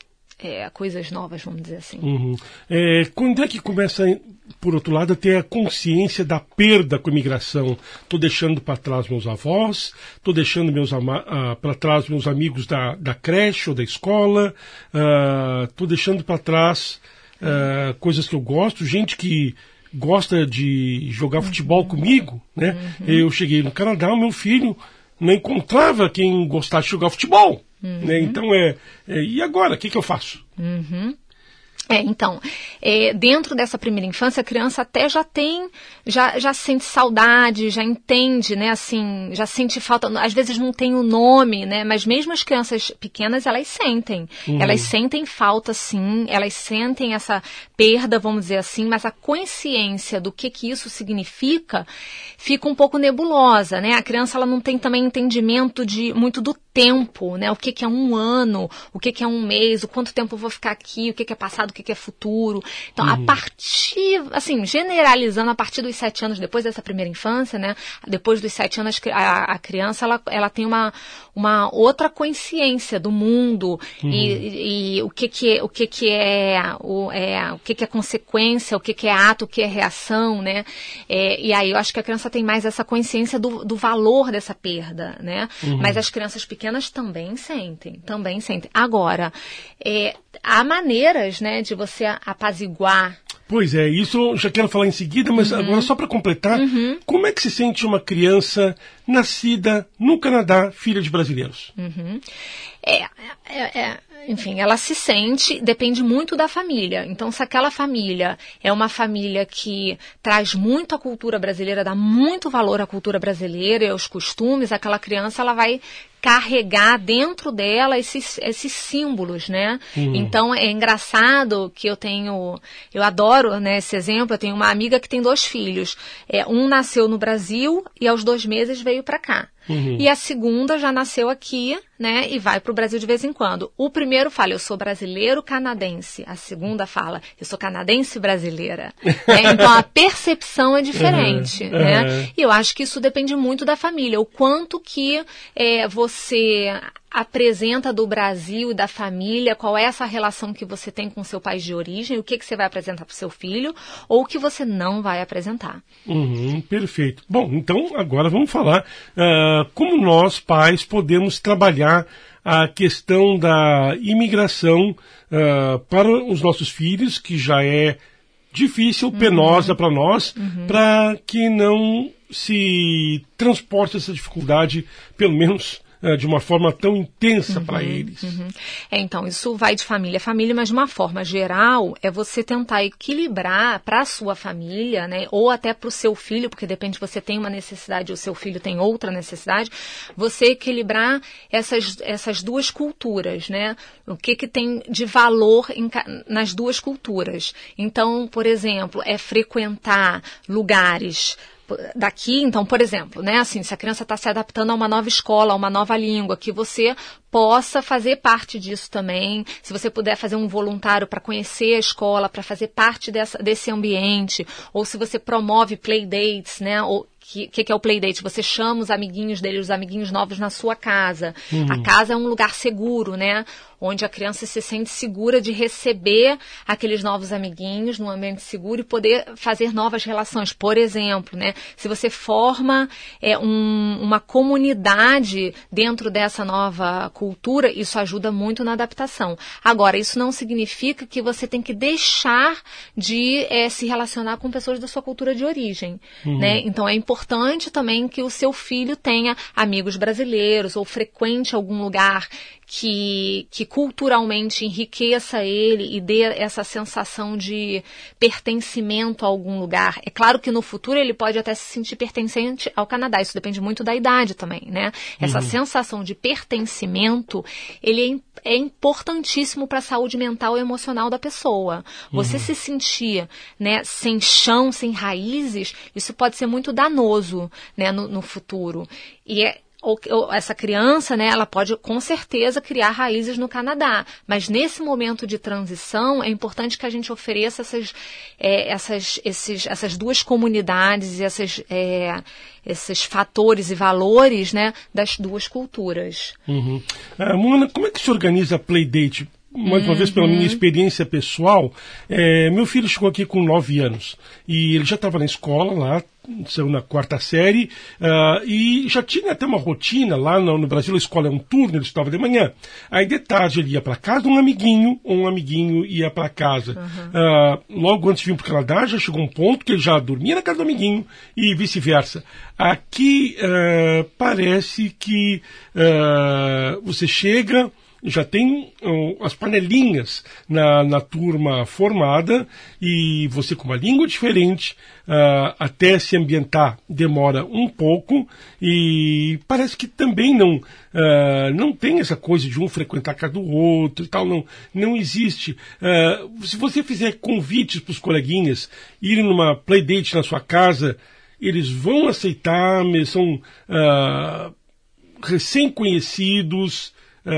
é, coisas novas, vamos dizer assim. Uhum.
É, quando é que começa, por outro lado, a ter a consciência da perda com a imigração? Estou deixando para trás meus avós, estou deixando meus ama- uh, para trás meus amigos da, da creche ou da escola, estou uh, deixando para trás uh, coisas que eu gosto, gente que gosta de jogar futebol uhum. comigo, né? Uhum. Eu cheguei no Canadá, o meu filho não encontrava quem gostasse de jogar futebol. Uhum. Né? Então, é, é, e agora? O que, que eu faço?
Uhum. É, então, é, dentro dessa primeira infância, a criança até já tem, já, já sente saudade, já entende, né, assim, já sente falta, às vezes não tem o nome, né, mas mesmo as crianças pequenas, elas sentem, uhum. elas sentem falta, sim, elas sentem essa perda, vamos dizer assim, mas a consciência do que que isso significa fica um pouco nebulosa, né, a criança, ela não tem também entendimento de, muito do tempo, né, o que que é um ano, o que que é um mês, o quanto tempo eu vou ficar aqui, o que que é passado, o que que é futuro. Então, uhum. a partir, assim, generalizando, a partir dos sete anos, depois dessa primeira infância, né, depois dos sete anos, a, a criança, ela, ela tem uma, uma outra consciência do mundo uhum. e, e o que que é, o que que é, o, é, o que que é consequência, o que que é ato, o que é reação, né, é, e aí eu acho que a criança tem mais essa consciência do, do valor dessa perda, né, uhum. mas as crianças pequenas também sentem, também sentem. Agora, é, há maneiras, né, de você apaziguar.
Pois é, isso eu já quero falar em seguida, mas uhum. agora só para completar, uhum. como é que se sente uma criança nascida no Canadá, filha de brasileiros?
Uhum. É, é, é, enfim, ela se sente, depende muito da família. Então, se aquela família é uma família que traz muito a cultura brasileira, dá muito valor à cultura brasileira e aos costumes, aquela criança ela vai carregar dentro dela esses, esses símbolos, né? Uhum. Então, é engraçado que eu tenho, eu adoro, né, esse exemplo, eu tenho uma amiga que tem dois filhos. É, um nasceu no Brasil e aos dois meses veio para cá. Uhum. E a segunda já nasceu aqui, né, e vai para o Brasil de vez em quando. O primeiro fala, eu sou brasileiro-canadense. A segunda fala, eu sou canadense-brasileira. É, então, a percepção é diferente, uhum. né? Uhum. E eu acho que isso depende muito da família. O quanto que é, você apresenta do Brasil e da família, qual é essa relação que você tem com o seu país de origem, o que, que você vai apresentar para o seu filho, ou o que você não vai apresentar.
Uhum, perfeito. Bom, então agora vamos falar uh, como nós, pais, podemos trabalhar a questão da imigração uh, para os nossos filhos, que já é difícil, uhum. penosa para nós, uhum. para que não se transporte essa dificuldade, pelo menos de uma forma tão intensa uhum, para eles.
Uhum. É, então, isso vai de família a família, mas de uma forma geral, é você tentar equilibrar para a sua família, né, ou até para o seu filho, porque depende se você tem uma necessidade ou seu filho tem outra necessidade, você equilibrar essas, essas duas culturas, né, o que que tem de valor em, nas duas culturas. Então, por exemplo, é frequentar lugares daqui, então, por exemplo, né, assim, se a criança está se adaptando a uma nova escola, a uma nova língua, que você possa fazer parte disso também, se você puder fazer um voluntário para conhecer a escola, para fazer parte dessa, desse ambiente, ou se você promove playdates, né, ou que, que, que é o playdate? Você chama os amiguinhos dele, os amiguinhos novos na sua casa. Uhum. A casa é um lugar seguro, né? Onde a criança se sente segura de receber aqueles novos amiguinhos num ambiente seguro e poder fazer novas relações. Por exemplo, né? Se você forma é, um, uma comunidade dentro dessa nova cultura, isso ajuda muito na adaptação. Agora, isso não significa que você tem que deixar de é, se relacionar com pessoas da sua cultura de origem, uhum. né? Então, é importante também que o seu filho tenha amigos brasileiros ou frequente algum lugar que, que culturalmente enriqueça ele e dê essa sensação de pertencimento a algum lugar. É claro que no futuro ele pode até se sentir pertencente ao Canadá, isso depende muito da idade também, né? Essa uhum. sensação de pertencimento, ele é, é importantíssimo para a saúde mental e emocional da pessoa. Você uhum. se sentir, né, sem chão, sem raízes, isso pode ser muito danoso, né, no, no futuro. E é ou, ou essa criança, né, ela pode com certeza criar raízes no Canadá, mas nesse momento de transição é importante que a gente ofereça essas, é, essas, esses, essas duas comunidades e essas, é, esses fatores e valores, né, das duas culturas.
Uhum. Ah, Moana, como é que se organiza a Playdate? Mais uma uhum. vez, pela minha experiência pessoal, é, meu filho chegou aqui com nove anos e ele já estava na escola lá, saiu na quarta série, uh, e já tinha até uma rotina lá no, no Brasil. A escola é um turno, ele estava de manhã. Aí de tarde ele ia para casa de um amiguinho, ou um amiguinho ia para casa. Uhum. Uh, logo antes de vir para o Canadá, já chegou um ponto que ele já dormia na casa do amiguinho e vice-versa. Aqui uh, parece que uh, você chega, já tem uh, as panelinhas na, na turma formada e você com uma língua diferente, uh, até se ambientar demora um pouco e parece que também não, uh, não tem essa coisa de um frequentar a casa do outro e tal, não, não existe. Uh, se você fizer convites para os coleguinhas irem numa playdate na sua casa, eles vão aceitar, são uh, recém-conhecidos.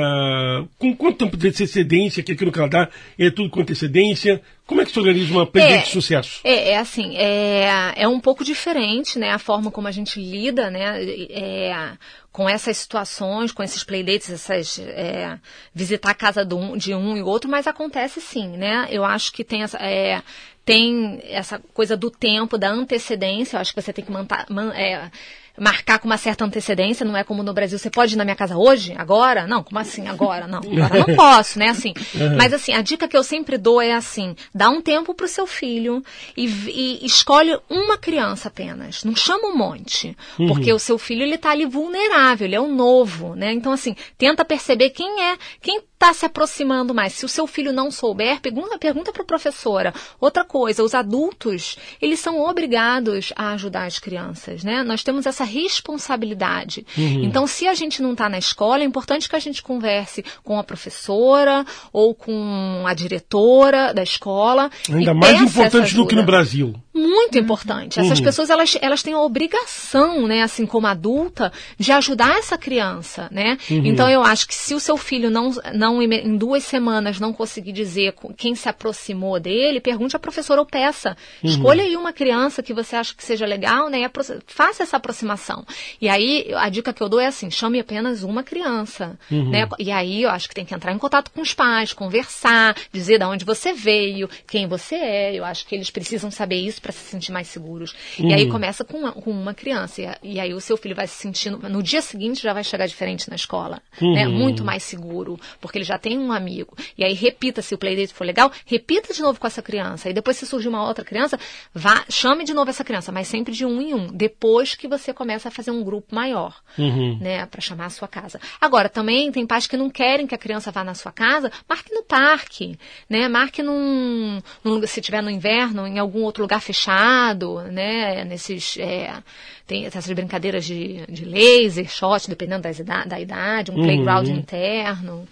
Uh, com quanto tempo de antecedência, que aqui no Canadá é tudo com antecedência? Como é que se organiza uma playdate é, de sucesso?
É, é assim, é, é um pouco diferente, né, a forma como a gente lida, né, é, com essas situações, com esses playdates, essas, é, visitar a casa de um, de um e outro, mas acontece sim, né, eu acho que tem essa... É, tem essa coisa do tempo, da antecedência, eu acho que você tem que manter... Man, é, marcar com uma certa antecedência, não é como no Brasil, você pode ir na minha casa hoje, agora? Não, como assim agora? Não, agora não posso, né, assim. Uhum. Mas assim, a dica que eu sempre dou é assim, dá um tempo pro seu filho e, e escolhe uma criança apenas, não chama um monte, uhum. porque o seu filho, ele tá ali vulnerável, ele é um novo, né, então assim, tenta perceber quem é, quem está se aproximando mais. Se o seu filho não souber, pergunta, pergunta para a professora. Outra coisa, os adultos, eles são obrigados a ajudar as crianças, né? Nós temos essa responsabilidade. Uhum. Então, se a gente não está na escola, é importante que a gente converse com a professora ou com a diretora da escola.
Ainda mais importante do que no Brasil.
Muito importante. Essas
uhum.
pessoas, elas, elas têm a obrigação, né, assim como adulta, de ajudar essa criança, né? Uhum. Então, eu acho que se o seu filho não, não, em duas semanas, não conseguir dizer quem se aproximou dele, pergunte à professora ou peça. Uhum. Escolha aí uma criança que você acha que seja legal, né, e apro- faça essa aproximação. E aí, a dica que eu dou é assim, chame apenas uma criança, uhum. né? E aí, eu acho que tem que entrar em contato com os pais, conversar, dizer de onde você veio, quem você é. Eu acho que eles precisam saber isso para se sentir mais seguros. Uhum. E aí começa com uma, com uma criança. E, e aí o seu filho vai se sentindo... No dia seguinte já vai chegar diferente na escola. Uhum. Né? Muito mais seguro. Porque ele já tem um amigo. E aí repita, se o playdate for legal, repita de novo com essa criança. E depois, se surgir uma outra criança, vá, chame de novo essa criança. Mas sempre de um em um. Depois que você começa a fazer um grupo maior. Uhum. Né? Para chamar a sua casa. Agora, também tem pais que não querem que a criança vá na sua casa. Marque no parque. Né? Marque num, num... Se tiver no inverno, em algum outro lugar fechado, né, nesses, é, tem essas brincadeiras de, de laser, shot, dependendo das ida- da idade, um uhum. playground interno.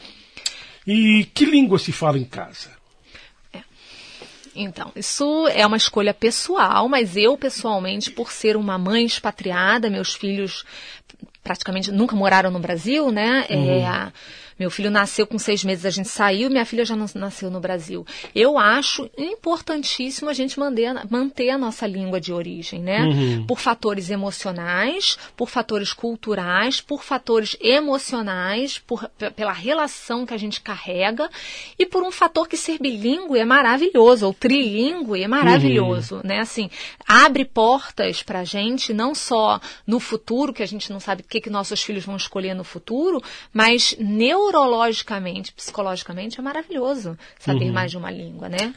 E que língua se fala em casa?
É. Então, isso é uma escolha pessoal, mas eu, pessoalmente, por ser uma mãe expatriada, meus filhos praticamente nunca moraram no Brasil, né, uhum. é... Meu filho nasceu com seis meses, a gente saiu, minha filha já nasceu no Brasil. Eu acho importantíssimo a gente manter, manter a nossa língua de origem, né? Uhum. Por fatores emocionais, por fatores culturais, por fatores emocionais, por, p- pela relação que a gente carrega e por um fator que ser bilíngue é maravilhoso, ou trilíngue é maravilhoso, uhum. né? Assim, abre portas pra gente, não só no futuro, que a gente não sabe o que, que nossos filhos vão escolher no futuro, mas neurologicamente, Neurologicamente, psicologicamente, é maravilhoso saber uhum. mais de uma língua, né?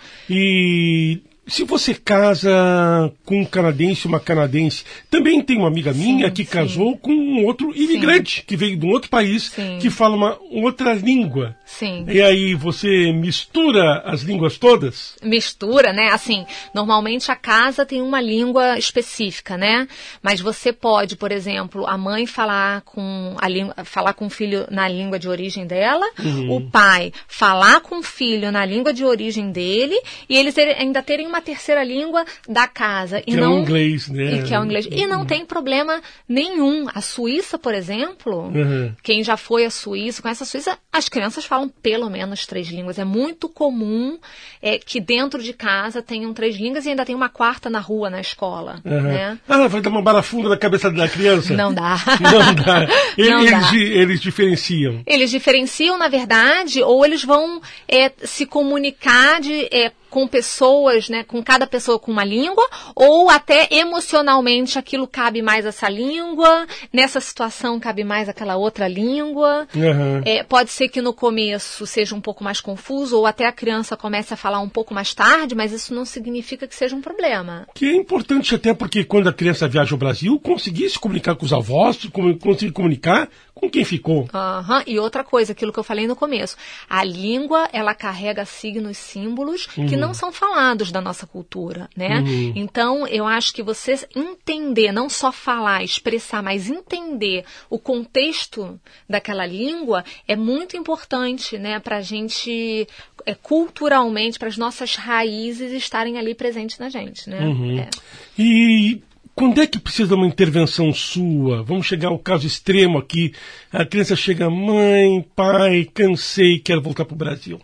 E se você casa com um canadense, uma canadense, também tem uma amiga minha sim, que sim. casou com um outro imigrante, sim. que veio de um outro país, sim. que fala uma outra língua.
Sim.
E aí você mistura as línguas todas?
Mistura, né? Assim, normalmente a casa tem uma língua específica, né? Mas você pode, por exemplo, a mãe falar com, a língua, falar com o filho na língua de origem dela, uhum. o pai falar com o filho na língua de origem dele, e eles ainda terem uma terceira língua da casa.
Que
e
é
não,
o inglês, né?
E que é o inglês. E não tem problema nenhum. A Suíça, por exemplo,
Uhum.
quem já foi à Suíça, conhece a Suíça, as crianças falam pelo menos três línguas. É muito comum é, que dentro de casa tenham três línguas e ainda tem uma quarta na rua, na escola.
Uhum.
Né?
Ah, vai dar uma barafunda na cabeça da criança?
Não dá.
Não dá. Eles,
Não dá.
Eles, eles diferenciam.
Eles diferenciam, na verdade, ou eles vão é, se comunicar de, é, com pessoas, né, com cada pessoa com uma língua, ou até emocionalmente aquilo cabe mais essa língua, nessa situação cabe mais aquela outra língua.
Uhum.
É, pode ser que no começo seja um pouco mais confuso, ou até a criança comece a falar um pouco mais tarde, mas isso não significa que seja um problema.
Que é importante até porque quando a criança viaja ao Brasil, conseguir se comunicar com os avós, conseguir comunicar com quem ficou.
Uhum. E outra coisa, aquilo que eu falei no começo, a língua, ela carrega signos, símbolos, uhum. que não são falados da nossa cultura, né? Uhum. Então, eu acho que você entender, não só falar, expressar, mas entender o contexto daquela língua é muito importante, né? Pra gente, é, culturalmente, para as nossas raízes estarem ali presentes na gente, né?
Uhum.
É.
E quando é que precisa de uma intervenção sua? Vamos chegar ao caso extremo aqui. A criança chega, mãe, pai, cansei, quero voltar para o Brasil.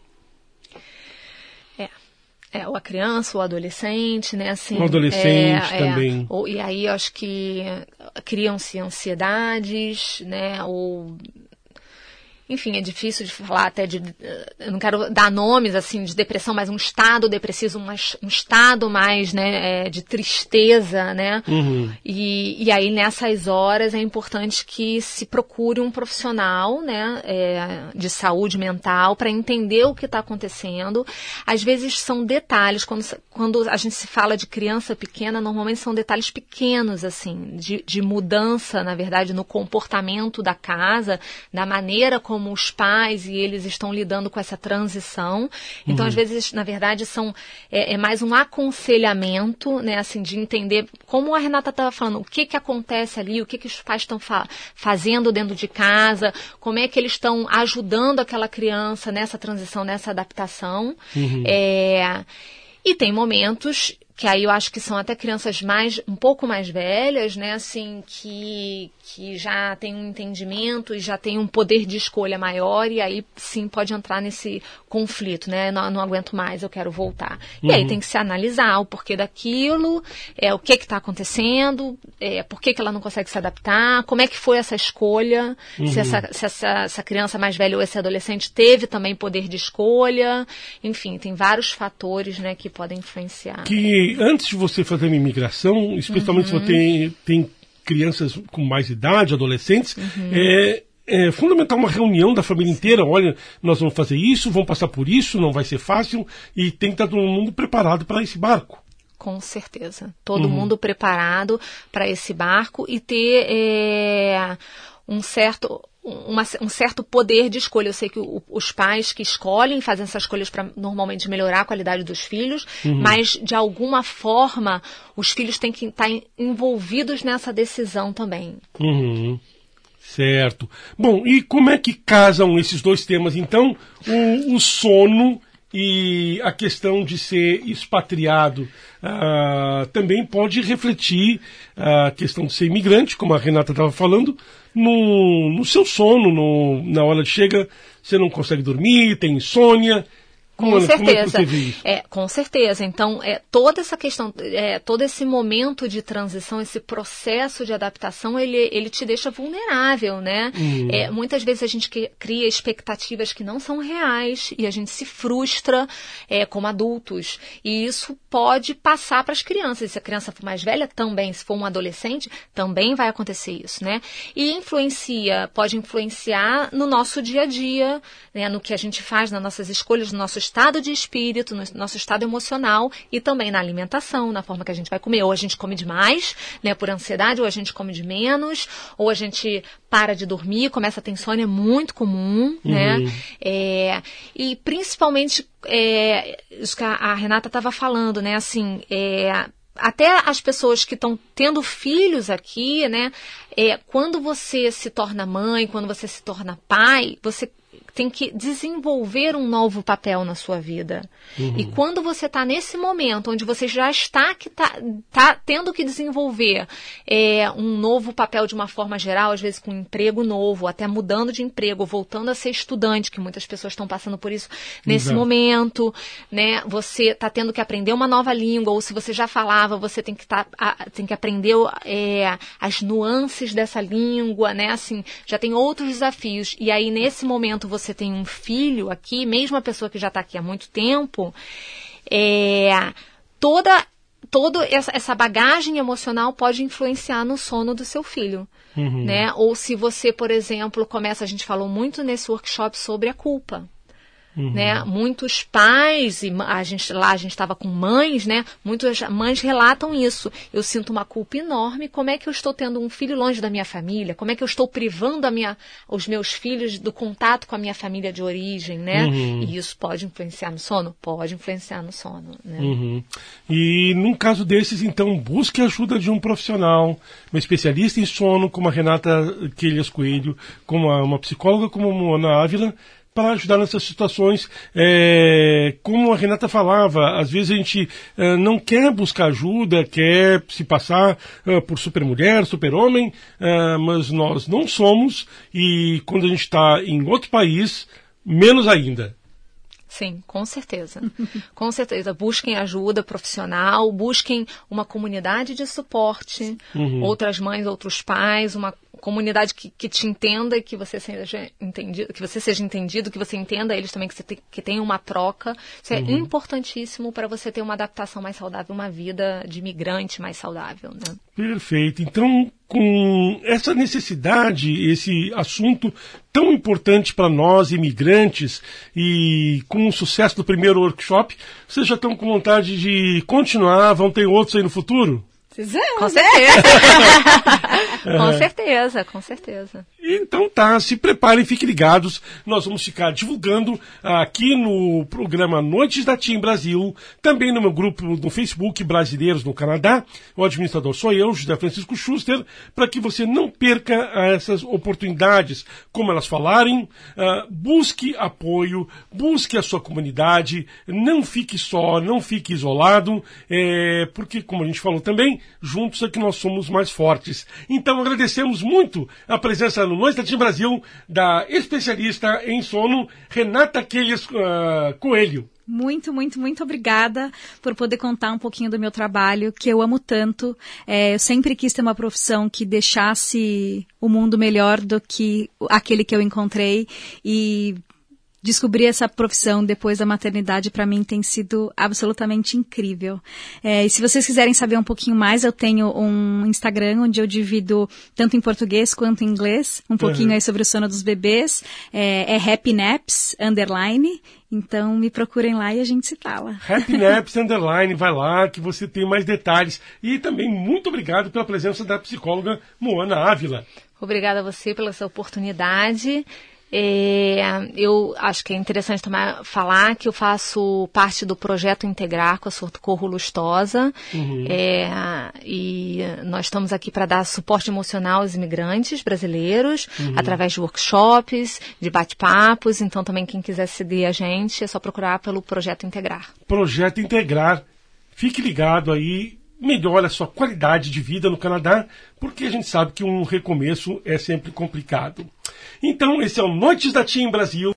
É. É, ou a criança, ou o adolescente, né? Assim,
o adolescente
é,
também.
É, ou, e aí eu acho que criam-se ansiedades, né? Ou... Enfim, é difícil de falar até de... Eu não quero dar nomes, assim, de depressão, mas um estado depressivo, mais, um estado mais, né, é, de tristeza, né? Uhum. E, e aí, nessas horas, é importante que se procure um profissional, né, é, de saúde mental para entender o que está acontecendo. Às vezes, são detalhes. Quando, quando a gente se fala de criança pequena, normalmente são detalhes pequenos, assim, de, de mudança, na verdade, no comportamento da casa, da maneira como como os pais e eles estão lidando com essa transição. Então, uhum. às vezes, na verdade, são, é, é mais um aconselhamento, né, assim, de entender, como a Renata estava falando, o que que acontece ali, o que que os pais estão fa- fazendo dentro de casa, como é que eles estão ajudando aquela criança nessa transição, nessa adaptação. Uhum. É, e tem momentos que aí eu acho que são até crianças mais, um pouco mais velhas, né, assim, que, que já tem um entendimento e já tem um poder de escolha maior, e aí sim pode entrar nesse conflito, né, não, não aguento mais, eu quero voltar. Uhum. E aí tem que se analisar o porquê daquilo, é, o que que está acontecendo, é, por que que ela não consegue se adaptar, como é que foi essa escolha, uhum. se, essa, se essa, essa criança mais velha ou esse adolescente teve também poder de escolha, enfim, tem vários fatores, né, que podem influenciar.
Que antes de você fazer uma imigração, especialmente uhum. se você tem, tem crianças com mais idade, adolescentes, uhum. é, é fundamental uma reunião da família inteira. Olha, nós vamos fazer isso, vamos passar por isso, não vai ser fácil, e tem que estar todo mundo preparado para esse barco.
Com certeza. Todo uhum. mundo preparado para esse barco e ter é, um certo... Uma, um certo poder de escolha. Eu sei que o, os pais que escolhem fazem essas escolhas para normalmente melhorar a qualidade dos filhos, uhum. mas de alguma forma os filhos têm que estar envolvidos nessa decisão também.
Uhum. Certo. Bom, e como é que casam esses dois temas, então? O, o sono e a questão de ser expatriado. Uh, também pode refletir a questão de ser imigrante, como a Renata estava falando, no, no seu sono, no, na hora de chega, você não consegue dormir, tem insônia.
Com
como,
certeza.
Como é, que
é, com certeza. Então, é, toda essa questão, é, todo esse momento de transição, esse processo de adaptação, ele, ele te deixa vulnerável, né? Uhum. É, muitas vezes a gente que, cria expectativas que não são reais e a gente se frustra é, como adultos. E isso pode passar para as crianças. Se a criança for mais velha, também. Se for um adolescente, também vai acontecer isso, né? E influencia, pode influenciar no nosso dia a dia, né? No que a gente faz, nas nossas escolhas, no nosso estado de espírito, no nosso estado emocional e também na alimentação, na forma que a gente vai comer. Ou a gente come demais, né, por ansiedade, ou a gente come de menos, ou a gente para de dormir, começa a ter insônia, é muito comum, uhum. né? É, e principalmente, é, isso que a, a Renata estava falando, né, assim, é, até as pessoas que estão tendo filhos aqui, né, é, quando você se torna mãe, quando você se torna pai, você tem que desenvolver um novo papel na sua vida. Uhum. E quando você está nesse momento onde você já está que tá, tá tendo que desenvolver é, um novo papel de uma forma geral, às vezes com um emprego novo, até mudando de emprego, voltando a ser estudante, que muitas pessoas estão passando por isso nesse Exato. momento, né? Você está tendo que aprender uma nova língua, ou se você já falava, você tem que, tá, a, tem que aprender é, as nuances dessa língua, né? Assim, já tem outros desafios. E aí, nesse momento, você tem um filho aqui, mesmo a pessoa que já está aqui há muito tempo, é, toda, toda essa, essa bagagem emocional pode influenciar no sono do seu filho. Uhum. Né? Ou se você, por exemplo, começa, a gente falou muito nesse workshop sobre a culpa. Uhum. Né? Muitos pais, e a gente, lá a gente estava com mães, né? Muitas mães relatam isso. Eu sinto uma culpa enorme. Como é que eu estou tendo um filho longe da minha família? Como é que eu estou privando a minha, os meus filhos do contato com a minha família de origem? Né? Uhum. E isso pode influenciar no sono? Pode influenciar no sono. Né?
Uhum. E num caso desses, então, busque a ajuda de um profissional, uma especialista em sono, como a Renata Quelhas Coelho, como uma psicóloga como a Moana Ávila, para ajudar nessas situações. É, como a Renata falava, às vezes a gente é, não quer buscar ajuda, quer se passar é, por supermulher, super-homem, é, mas nós não somos, e quando a gente está em outro país, menos ainda.
Sim, com certeza. Com certeza. Busquem ajuda profissional, busquem uma comunidade de suporte, uhum. outras mães, outros pais, uma comunidade que, que te entenda e que você seja entendido, que você seja entendido, que você entenda eles também, que você te, que tenha uma troca. Isso é uhum. importantíssimo para você ter uma adaptação mais saudável, uma vida de imigrante mais saudável, né?
Perfeito. Então, com essa necessidade, esse assunto tão importante para nós, imigrantes, e com o sucesso do primeiro workshop, vocês já estão com vontade de continuar? Vão ter outros aí no futuro?
Com certeza. com certeza, com certeza.
Então tá, se preparem, fiquem ligados. Nós vamos ficar divulgando aqui no programa Noites da TIM Brasil, também no meu grupo no Facebook Brasileiros no Canadá. O administrador sou eu, José Francisco Schuster, para que você não perca essas oportunidades. Como elas falarem, uh, busque apoio, busque a sua comunidade, não fique só, não fique isolado, é, porque, como a gente falou também, juntos é que nós somos mais fortes. Então agradecemos muito a presença no Noites da TIM Brasil da especialista em sono, Renata Quelhas uh, Coelho.
Muito, muito, muito obrigada por poder contar um pouquinho do meu trabalho, que eu amo tanto. É, eu sempre quis ter uma profissão que deixasse o mundo melhor do que aquele que eu encontrei, e descobrir essa profissão depois da maternidade, para mim, tem sido absolutamente incrível. É, e se vocês quiserem saber um pouquinho mais, eu tenho um Instagram onde eu divido tanto em português quanto em inglês, um pouquinho uhum. aí sobre o sono dos bebês. É, é Happy Naps, underline. Então, me procurem lá e a gente se fala.
Happy Naps, underline, vai lá que você tem mais detalhes. E também muito obrigado pela presença da psicóloga Moana Ávila.
Obrigada a você pela sua oportunidade. É, eu acho que é interessante também falar que eu faço parte do projeto Integrar com a Socorro Lustosa, uhum. é, e nós estamos aqui para dar suporte emocional aos imigrantes brasileiros, uhum. através de workshops, de bate-papos. Então também quem quiser seguir a gente é só procurar pelo Projeto Integrar.
Projeto Integrar. Fique ligado aí, melhore a sua qualidade de vida no Canadá, porque a gente sabe que um recomeço é sempre complicado. Então, esse é o Noites da TIM Brasil.